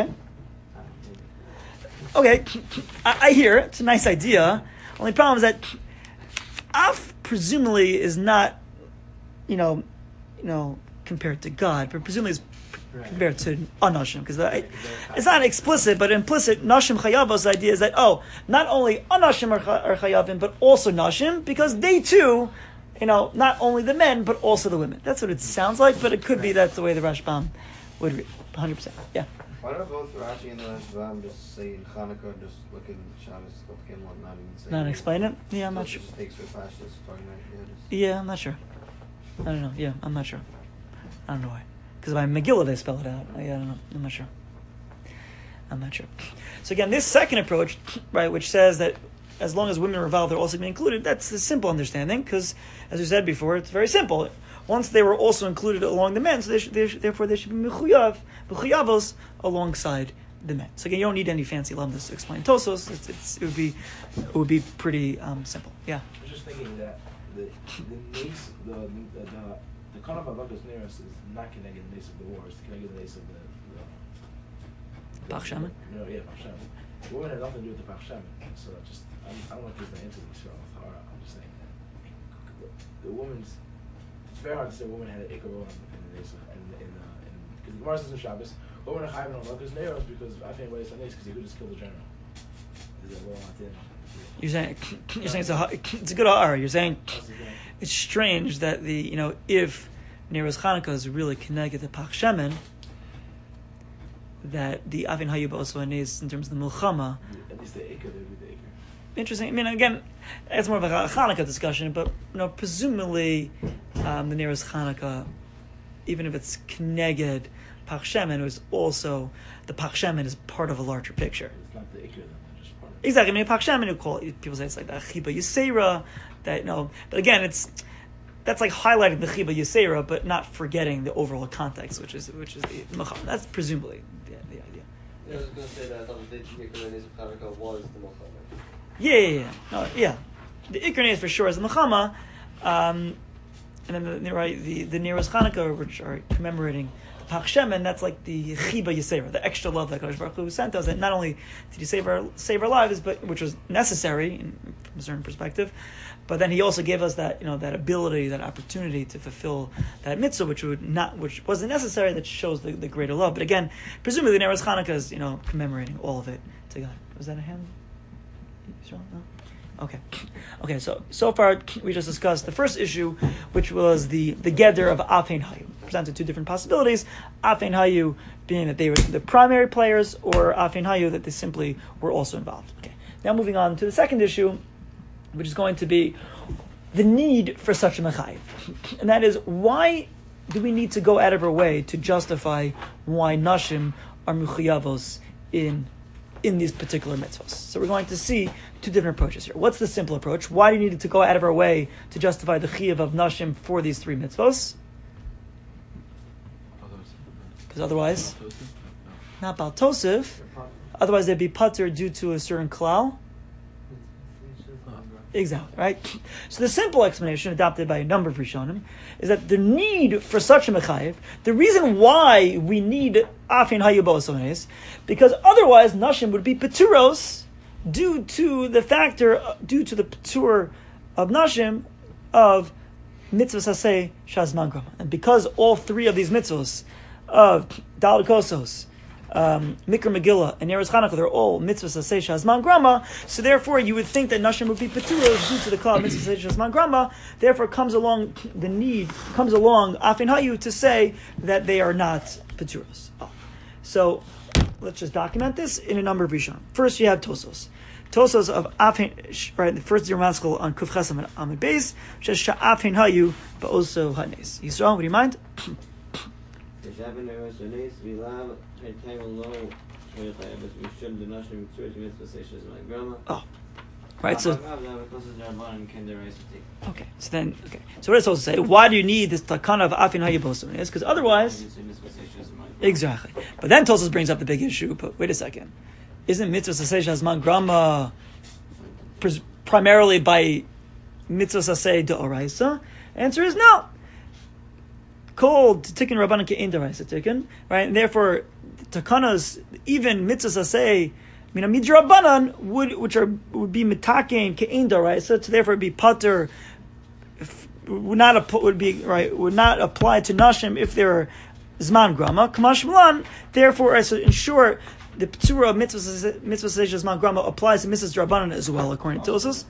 Speaker 5: maybe.
Speaker 1: Okay, I, I hear it. It's a nice idea. Only problem is that af presumably is not, you know, you know, compared to God, but presumably is
Speaker 5: Right.
Speaker 1: compared to anashim, because it's not explicit, but implicit. Nashim chayavos idea is that oh, not only anashim are, are chayavim, but also nashim, because they too, you know, not only the men but also the women. That's what it sounds like, but it could be that's the way the Rashbam would read. one hundred percent. Yeah.
Speaker 7: Why don't both Rashi and the Rashbam just say in Hanukkah, just look in Shabbos, look in one, not even say.
Speaker 1: Not explain it. Yeah, I'm
Speaker 7: So
Speaker 1: not
Speaker 7: it
Speaker 1: sure.
Speaker 7: just takes for Pashtus talking about yeah, just
Speaker 1: Yeah, I'm not sure. I don't know. Yeah, I'm not sure. I don't know why. Because by Megillah they spell it out. I, I don't know. I'm not sure. I'm not sure. So again, this second approach, right, which says that as long as women are involved, they're also going to be included, that's a simple understanding, because, as we said before, it's very simple. Once they were also included along the men, so they should, they should, therefore they should be mechuyav, mechuyavos, alongside the men. So again, you don't need any fancy lamdas to explain Tosos. It's, it's, it would be it would be pretty um, simple. Yeah.
Speaker 3: I was just thinking that the the nace, the the the, the Kanaf Avakas Neros is not connected to the nace of the war. It's connected to the nace of the. the
Speaker 1: Bach Shaman?
Speaker 3: No, yeah, Bach Shaman. The woman had nothing to do with the Bach Shaman. So just I don't, I don't know if there's the answer to this or I'm just saying that the, the woman's. It's very hard to say a woman had an ikar in the nace of in in because the Gemara says in Shabbos, women are chayv on Avakas Neros because I think everybody's on nace because he could just kill the general. Is that well not in?
Speaker 1: You're saying you're saying it's a it's a good R. You're saying it's strange that the you know if Nero's Hanukkah is really connected to Pach Shemen, that the Avin Hayub also is in terms of the Milchama.
Speaker 3: At least the ikar, they would be the ikar.
Speaker 1: Interesting. I mean, again, it's more of a Hanukkah discussion, but you know, presumably um, the Nero's Hanukkah, even if it's Kneged Pach Shemen, is also the Pach Shemen is part of a larger picture.
Speaker 3: It's not the ikar, then they're just part of it.
Speaker 1: Exactly. I mean, Pach Shemen, you call it, people say it's like the Chiba Yisera, that you know, but again, it's that's like highlighting the Chiba Yisera, but not forgetting the overall context, which is which is the Milchama. That's presumably the, the idea.
Speaker 4: Yeah, I was going to say that I thought the Ikar of Hanukkah was the Milchama.
Speaker 1: Yeah, yeah, yeah. No, yeah. The Ikar for sure is the Milchama, um, and then the right the the Nero's Hanukkah, which are commemorating Pach Shemen. That's like the Chiba Yisera, the extra love that Kadosh Baruch Hu sent us. And not only did He save our save our lives, but which was necessary in, from a certain perspective, but then He also gave us that you know that ability, that opportunity to fulfill that mitzvah, which would not which wasn't necessary. That shows the, the greater love. But again, presumably the Nero's Hanukkah is you know commemorating all of it to God. Was that a hand? No? Okay. Okay, so so far we just discussed the first issue, which was the, the Geder of Afein Hayu. Presented two different possibilities. Afein Hayu being that they were the primary players, or Afein Hayu that they simply were also involved. Okay. Now moving on to the second issue, which is going to be the need for such a Mechayiv. And that is, why do we need to go out of our way to justify why Nashim are Mechuyavos in in these particular mitzvahs. So we're going to see two different approaches here. What's the simple approach? Why do you need to go out of our way to justify the chiyuv of nashim for these three mitzvahs? Because otherwise, not bal tosif, otherwise they'd be pater due to a certain klal. Exactly, right? So the simple explanation, adopted by a number of Rishonim, is that the need for such a mechayev, the reason why we need afin hayubos, because otherwise nashim would be peturos due to the factor, due to the petur of nashim of mitzvah saseh shazman grama. And because all three of these mitzvahs of Daled Kosos, Um, Mikra Megillah and Eretz Chanukah, they're all mitzvahs aseh shazman grama. So therefore, you would think that nashim would be peturos due to the klal mitzvahs aseh shazman grama. Therefore, comes along the need comes along afin hayu to say that they are not peturos. Oh. So let's just document this in a number of rishonim. First, you have Tosos. Tosos of afin, right? The first Yermaskal on Kuf Chesam and Amid Beis says sha'afin hayu, but also hanes. Yisrael, what do you mind? Oh, right. So, okay. So then, okay. So what does Tosos say? Why do you need this takana of afin hayibosim? Is because otherwise, exactly. But then Tosos brings up the big issue. But wait a second, isn't mitzvah saseh shazman grama primarily by mitzvah saseh deoraisa? Answer is no. Called tikkun rabbanan ke'in deraisa tikkun, right? And therefore, takanas, even mitzvahs aseh, I mean, midrabbanan would, which are would be mitakein ke'in deraisa, to therefore be pater, would not would be right would not apply to nashim if they're zman grama. Kamash malan, therefore, as in short, the p'tura of mitzvahs mitzvahs zman grama applies to mitzvahs drabanan as well, according to Tosos.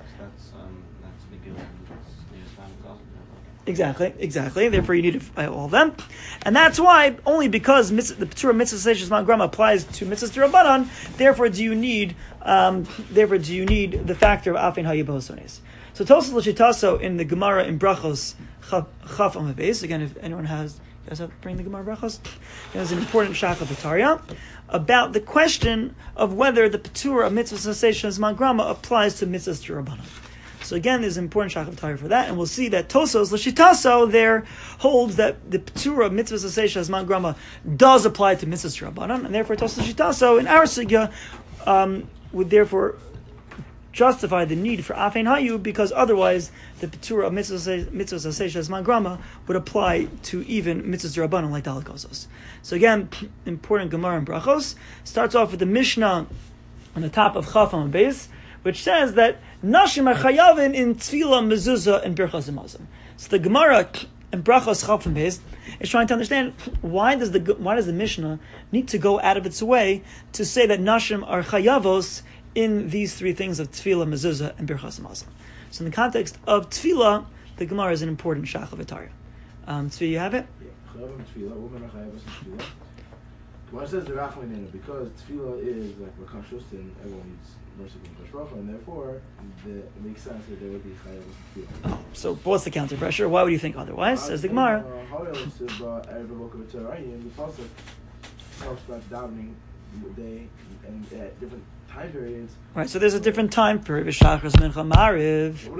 Speaker 1: Exactly, exactly. Therefore, you need to buy all of them, and that's why only because mitz, the Torah mitzvah seishas grama applies to mitzvahs derabanan. Therefore, do you need? Um, therefore, do you need the factor of afin hayibosones? So Tosos l'shitaso in the Gemara in Brachos Chaf Amud Beis. Again, if anyone has, you guys have to bring the Gemara Brachos. There's an important shach of V'tarya about the question of whether the Petur of mitzvahs seishas grama applies to mitzvahs derabanan. So again, there's an important shach of Torah for that, and we'll see that Tosos l'shitaso there holds that the Petura mitzvahs aseh shazman grama does apply to mitzvahs rabbanan, and therefore Tosos l'shitaso in our sugya um, would therefore justify the need for afein hayu, because otherwise the Petura mitzvahs aseh shazman grama would apply to even mitzvahs rabbanan like Daled Kosos. So again, important Gemara in Brachos starts off with the Mishnah on the top of Chaf Amud Beis, which says that nashim are chayavin in tefillah, mezuzah, and birchas hamazon. So the Gemara in Brachos Chaf Amud Beis is trying to understand why does the why does the Mishnah need to go out of its way to say that nashim are chayavos in these three things of tefillah, mezuzah, and birchas hamazon. So in the context of tefillah, the Gemara is an important shach of V'tarya. Um, Tzvi, you have it?
Speaker 3: Yeah, tefillah, women are chayavos in tefillah. Gemara says the rachman because tefillah is like makashus and everyone needs mercy from Kosh, and therefore the, it makes sense that there would be chayavos in tefillah.
Speaker 1: Oh, so what's the counter pressure? Why would you think otherwise? Says the Gemara.
Speaker 3: The pasuk talks about davening day and at different time periods.
Speaker 1: Right, so there's a different time period. V'shachris mincha mariv.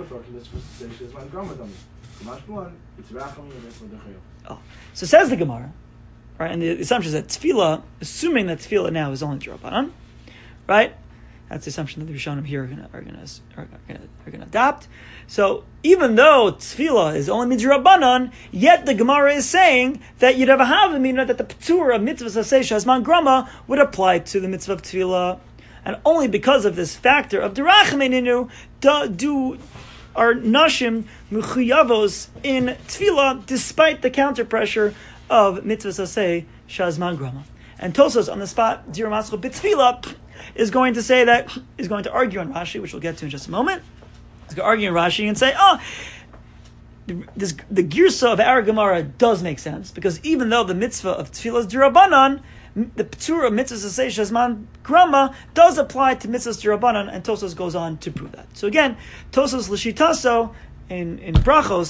Speaker 1: Oh, so says the Gemara, right? And the assumption is that tefillah, assuming that tefillah now is only Drabanan, right? That's the assumption that the Rishonim here are going to are going to are going are going to adopt. So even though tefillah is only midrabanan, yet the Gemara is saying that you'd have a havamina that the petur of mitzvah saseh shazman grama would apply to the mitzvah of tefillah, and only because of this factor of derachmeninu do, do are nashim mechuyavos in tefillah despite the counter pressure of mitzvah saseh shazman grama. And Tosos on the spot, Zira Maschel B'Tfila, is going to say that, is going to argue on Rashi, which we'll get to in just a moment. He's going to argue on Rashi and say, oh, this, the Girsa of our Gemara does make sense, because even though the mitzvah of Tefillah is D'Rabanan, the P'tur of mitzvah Saseh Shazman Grama does apply to mitzvahs D'Rabanan, and Tosos goes on to prove that. So again, Tosos L'Shitaso in, in Brachos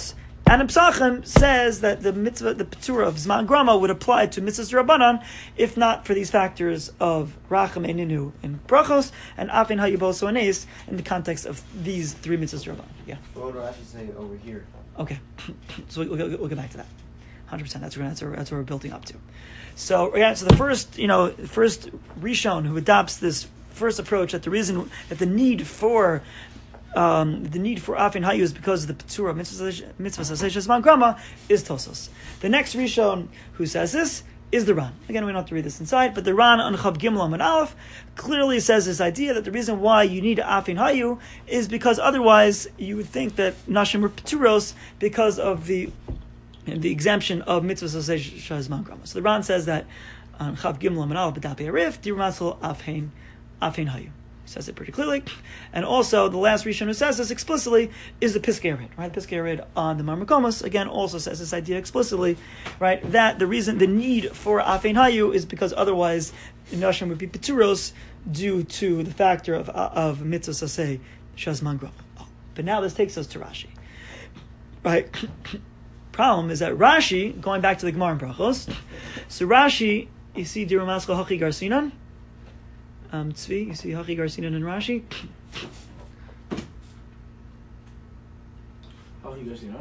Speaker 1: And Psachim says that the mitzvah, the Petura of Zman Grama would apply to mitzvahs Rabbanan, if not for these factors of Racham Eininu in Brachos and Afin Hayubos Ones in the context of these three mitzvahs Rabbanan. Yeah.
Speaker 7: What do I actually say over here?
Speaker 1: Okay, so we'll, we'll, we'll get back to that. one hundred percent. That's where that's where, that's where we're building up to. So yeah, so the first, you know, first Rishon who adopts this first approach, that the reason that the need for um, the need for Afin Hayu is because of the Petura mitzvah Sasei Zman Grama is Tosos. The next Rishon who says this is the Ran. Again, we don't have to read this inside, but the Ran on Chav Gimel and Aleph clearly says this idea that the reason why you need Afin Hayu is because otherwise you would think that Nashim were Peturos because of the the exemption of mitzvahs Sasei Zman Grama. So the Ran says that on Chav Gimel and Aleph B'Dapei Arif Dirmatzal Afin Afin Hayu. Says it pretty clearly. And also, the last Rishon who says this explicitly is the Piskei Red, right? The Piskei Red on the Marmakomos, again, also says this idea explicitly, right? That the reason, the need for Afin Hayu is because otherwise, Nashim would be Peturos due to the factor of, of Mitzvah Sasei Shazman Grama. Oh, but now this takes us to Rashi. Right? Problem is that Rashi, going back to the Gemara in Brachos, so Rashi, you see, Dirumasko Hachi Garsinan, Um, Tzvi, you see Hachi Garsinan and Rashi?
Speaker 3: Hachi Garsinan?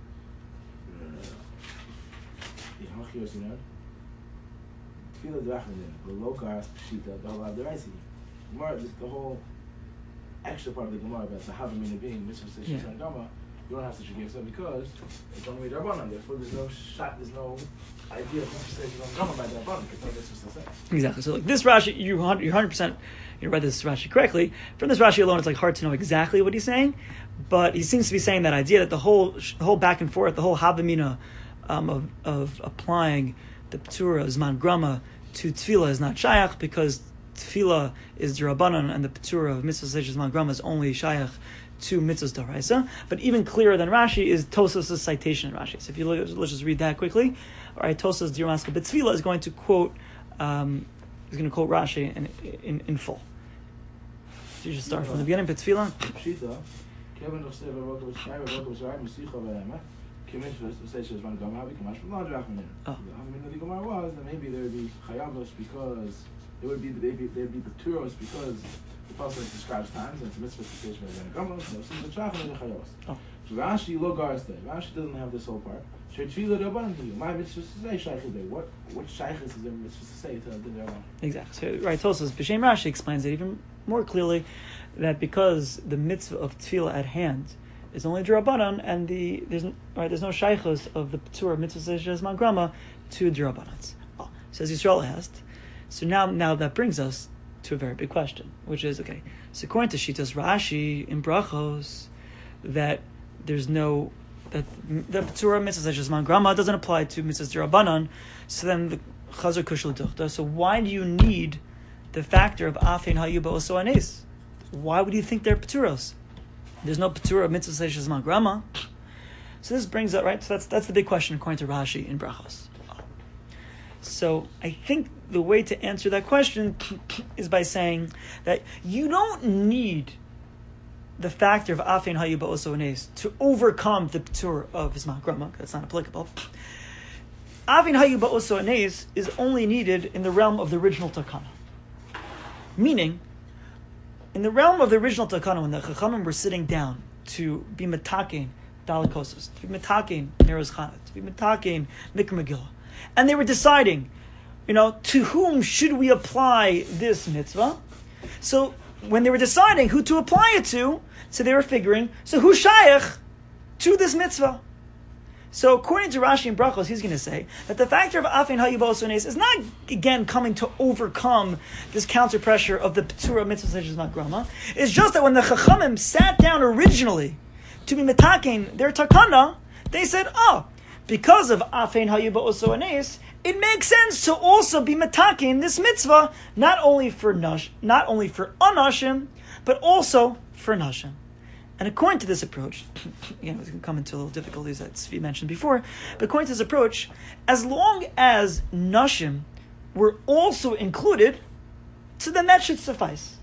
Speaker 3: Yeah, Hachi Garsinan. Tefillah Drachmanin, the Lokas, Pshita, the Halav Deraisi. Gemara, the whole extra part of the Gemara about the Havamina being Mitzvah Seshes and Gama, you don't have such a gift because it's only Rabbanan. Therefore, there's no shot, there's no idea of Mitzvah Seshes and Gama by the Rabbanan. It's not Mitzvah Seshes.
Speaker 1: Exactly. So, like this Rashi, you one hundred percent you read this Rashi correctly. From this Rashi alone, it's like hard to know exactly what he's saying, but he seems to be saying that idea that the whole the whole back and forth, the whole Havamina um, of of applying the Petura Zman Grama to Tefillah is not Shayach because Tefillah is the Rabbanan and the Petura of Mitzvah Seshes Zman Grama is only Shayach to mitzvahs d'oraisa. But even clearer than Rashi is Tosas' citation in Rashi. So if you look, let's just read that quickly. All right, Tosas Dirmaska B'Tzvila is going to quote, um, is going to quote Rashi in in, in full. So you just start from the beginning. B'Tzvila.
Speaker 3: Pshita, Kevin Nofsei V'Roka V'Shai V'Roka V'Shai M'Sicha V'Rema, K'Mitzvah Seshes Zman Grama Havi K'Mash V'Lad Drachmanin. The Havamina of the Gemara was that maybe there would be Chayavos because there would be there would be the Turos because the Pasuk describes times and it's mitzvah to say Shemay Gama, so it's the Chacham and the Chayos. So Rashi lo garste. Rashi doesn't have this whole part. She'tfila Rabbanan to you. My mitzvah to say Shaychus there. What what Shaychus is there mitzvah to say to the Rabbanan?
Speaker 1: Exactly. So, right. Tosas B'Shem Rashi explains it even more clearly that because the mitzvah of tefillah at hand is only D'Rabbanan and the there's right there's no Shaychus of the Petura mitzvah Zman Grama to D'Rabbanans. Oh, says Yisrael asked. So now now that brings us to a very big question, which is, okay, so according to Shitas Rashi in Brachos, that there's no, that the Petura mitzvah Zman Grama doesn't apply to mitzvahs D'Rabbanan, so then the Chazar Kushel Duchta, so why do you need the factor of Afin Hayu Ba'oso Anes? Why would you think they're Peturos? There's no Petura mitzvah Zman Grama. So this brings up, right, so that's that's the big question according to Rashi in Brachos. So I think the way to answer that question is by saying that you don't need the factor of Afin Hayu Ba'oso Anes to overcome the Petur of Zman Grama. That's not applicable. Afin Hayu Ba'oso Anes is only needed in the realm of the original Takana. Meaning, in the realm of the original Takana, when the Chachamim were sitting down to be metakein Dalikosos, to be metakein Neros Chana, to be metakein Mikra Megillah, and they were deciding, you know, to whom should we apply this mitzvah? So when they were deciding who to apply it to, so they were figuring, so who's shayach to this mitzvah? So according to Rashi and Brachos, he's going to say that the factor of Afin Hayu Ba'oso Anes is not, again, coming to overcome this counter pressure of the Petura mitzvah Zman Grama. It's just that when the Chachamim sat down originally to be metakein their takana, they said, oh, because of Afin Hayu Ba'oso Anes, it makes sense to also be metakein this mitzvah, not only for nash, not only for anashim, but also for nashim. And according to this approach, you know, it's going to come into little difficulties that Tzvi mentioned before, but according to this approach, as long as nashim were also included, so then that should suffice.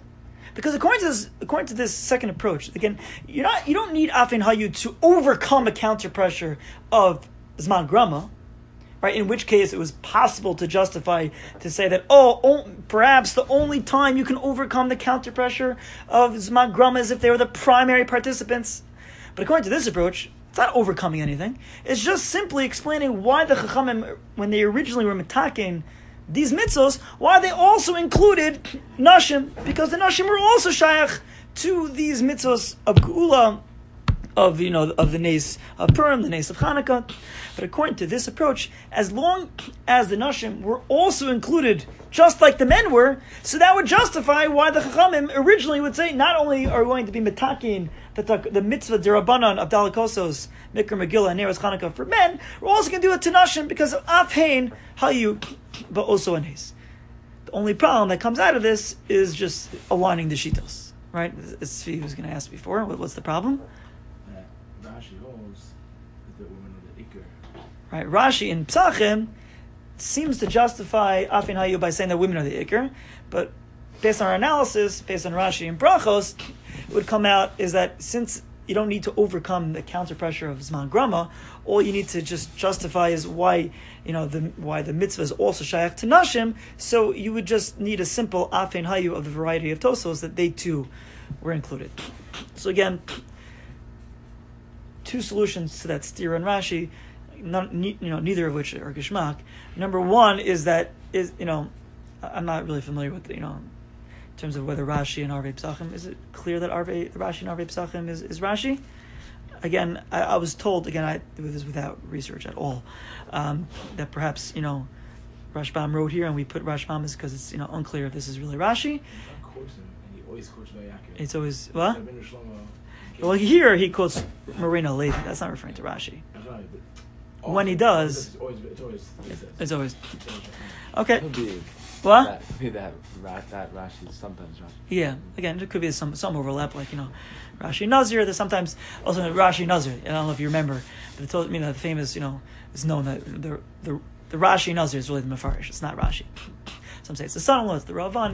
Speaker 1: Because according to this, according to this second approach, again, you're not, you don't need Afin Hayu to overcome a counter pressure of Zman Grama, right? In which case it was possible to justify, to say that, oh, oh perhaps the only time you can overcome the counter pressure of Zman Grama is if they were the primary participants. But according to this approach, it's not overcoming anything. It's just simply explaining why the Chachamim, when they originally were mitaking these mitzvos, why they also included Nashim, because the Nashim were also shayach to these mitzvos of Geula, of, you know, of the Nes of Purim, the Nes of Hanukkah. But according to this approach, as long as the Nashim were also included, just like the men were, so that would justify why the Chachamim originally would say, not only are we going to be mitakin the, the mitzvah derabanan of Dalikosos, Mikra Megillah, and Neros Hanukkah for men, we're also going to do it to Nashim because of Afhein Hayu, but also a Nes. The only problem that comes out of this is just aligning the shitos, right? As Svi was going to ask before, what, what's the problem?
Speaker 3: Rashi holds that the women of the Iker.
Speaker 1: Right, Rashi in Psachim seems to justify Afin Hayu by saying that women are the Iker, but based on our analysis, based on Rashi and Brachos, it would come out is that since you don't need to overcome the counter pressure of Zman Grama, all you need to just justify is why, you know, the why the mitzvah is also shayach to Nashim, so you would just need a simple Afin Hayu of the variety of Tosos that they too were included. So again, two solutions to that steer in Rashi, not, you know, neither of which are Gishmak. Number one is that is you know, I'm not really familiar with, you know, in terms of whether Rashi and Arvei Psachim, is it clear that Arvei Rashi and Arvei Psachim is, is Rashi? Again, I, I was told again, I this is without research at all, um, that perhaps, you know, Rashbam wrote here and we put Rashbam is because it's, you know, unclear if this is really Rashi.
Speaker 3: Quotes him, and he always quotes very accurate.
Speaker 1: It's always what?
Speaker 3: Rabbeinu Shlomo.
Speaker 1: Well, here he quotes Marina Levi. That's not referring to Rashi.
Speaker 3: Right, but
Speaker 1: When he does,
Speaker 3: it's always, it's always, it's,
Speaker 1: it's always okay.
Speaker 2: Could be
Speaker 1: What?
Speaker 2: that, could be that, Ra- that Rashi, sometimes Rashi.
Speaker 1: Yeah, again, there could be some some overlap, like, you know, Rashi Nazir. There's sometimes also Rashi Nazir. I don't know if you remember, but it's told, you know, the famous, you know, it's known that the the the Rashi Nazir is really the Mefarish. It's not Rashi. Some say it's the son-in-law, it's the Ravan.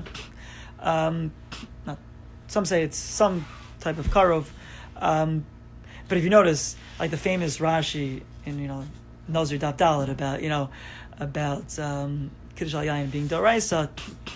Speaker 1: Um, not, some say it's some type of Karov. Um, but if you notice, like the famous Rashi in, you know, Nazir Daf Dalet about, you know, about um, Kiddush Al Yayin being Doraisa.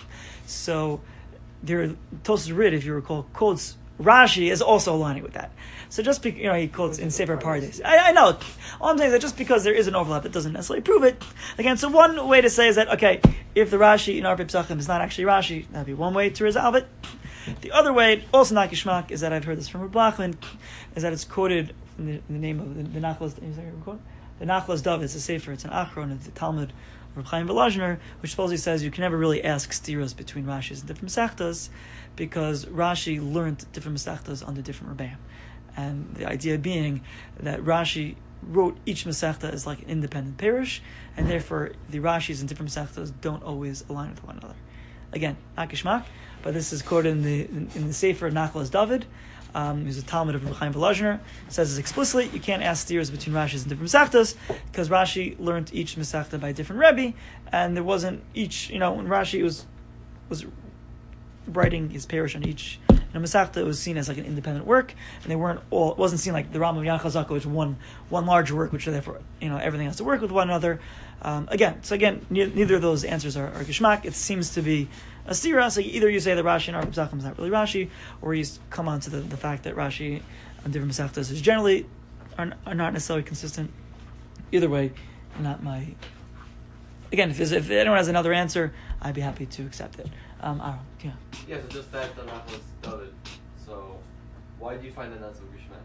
Speaker 1: So there, Tosas Rid, if you recall, quotes Rashi as also aligning with that. So just because, you know, he quotes in Sefer Pardes. I, I know. All I'm saying is that just because there is an overlap, it doesn't necessarily prove it. Again, so one way to say is that, okay, if the Rashi in Arvei Psachim is not actually Rashi, that'd be one way to resolve it. The other way, also not Gishmak, is that I've heard this from Reb Blachlin, is that it's quoted in the, in the name of the, the Nachlas, the Nachlas David. It's a sefer, it's an Achron of the Talmud of Reb Chaim Volozhiner, which supposedly says you can never really ask stiros between Rashis and different Masechtas, because Rashi learned different Masechtas under different Rebbeim. And the idea being that Rashi wrote each Masechta as like an independent parish, and therefore the Rashis in different Masechtas don't always align with one another. Again, not Gishmak, but this is quoted in the in, in the Sefer Nachlas David, um, who's a Talmud of Reb Chaim Volozhiner, says this explicitly, you can't ask steers between Rashis and different Masechtas, because Rashi learned each Masechta by a different Rebbe, and there wasn't each, you know, when Rashi was was writing his parish on each, you know, Masechta, it was seen as like an independent work, and they weren't all, it wasn't seen like the Rambam Yan Chazaka, which one one large work, which therefore, you know, everything has to work with one another. Um, again, so again, ne- neither of those answers are, are Gishmak. It seems to be a stira, so either you say that Rashi and Arvei Psachim is not really Rashi, or you come on to the, the fact that Rashi on different Masechtas is generally are, are not necessarily consistent. Either way, not my. Again, if, if anyone has another answer, I'd be happy to accept it. Um, Aaron, yeah.
Speaker 4: Yeah, so just that the Nachlas David. So, why do you find that not so Gishmak?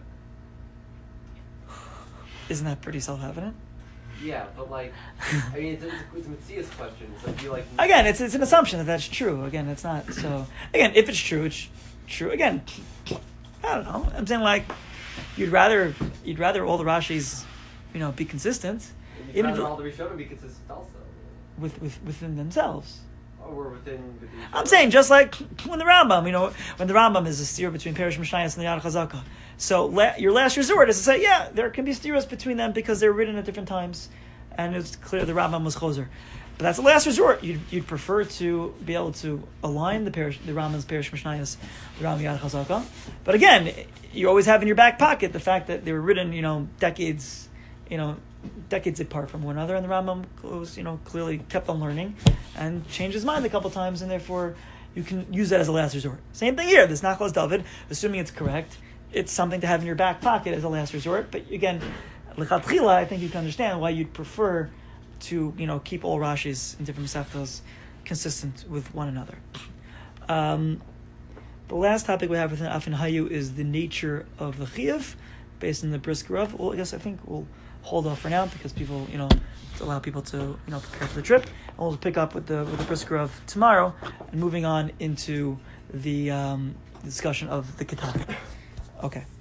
Speaker 1: Isn't that pretty self-evident?
Speaker 4: Yeah, but like, I mean, it's, it's, it's a Matthias question. So if you like.
Speaker 1: Again, it's it's an assumption that that's true. Again, it's not. So again, if it's true, it's true. Again, I don't know. I'm saying like, you'd rather you'd rather all the Rashis, you know, be consistent,
Speaker 4: You'd
Speaker 1: even
Speaker 4: rather
Speaker 1: if-
Speaker 4: all the Rishonim be consistent also.
Speaker 1: with, with within themselves.
Speaker 4: Or we're within. within
Speaker 1: I'm saying just like when the Rambam, you know, when the Rambam is a steer between Perish Mishnayos and the Yad Chazaka. So la- your last resort is to say, yeah, there can be steers between them because they're written at different times, and it's clear the Rambam was choser. But that's the last resort. You'd, you'd prefer to be able to align the parish, the Rambam's Parish Mishnayos, the Rambam Yad Chazaka. But again, you always have in your back pocket the fact that they were written, you know, decades, you know, decades apart from one another, and the Rambam was, you know, clearly kept on learning and changed his mind a couple times, and therefore you can use that as a last resort. Same thing here. This Nachlas David, assuming it's correct, it's something to have in your back pocket as a last resort. But again, L'chatchila, I think you can understand why you'd prefer to, you know, keep all Rashis in different Masechtas consistent with one another. Um, the last topic we have within Afin Hayu is the nature of the Chiyuv, based on the Brisker Rav. Well, I guess I think we'll hold off for now because people, you know, to allow people to, you know, prepare for the trip. And we'll pick up with the with the Brisker Rav tomorrow, and moving on into the um, discussion of the Ketana. Okay.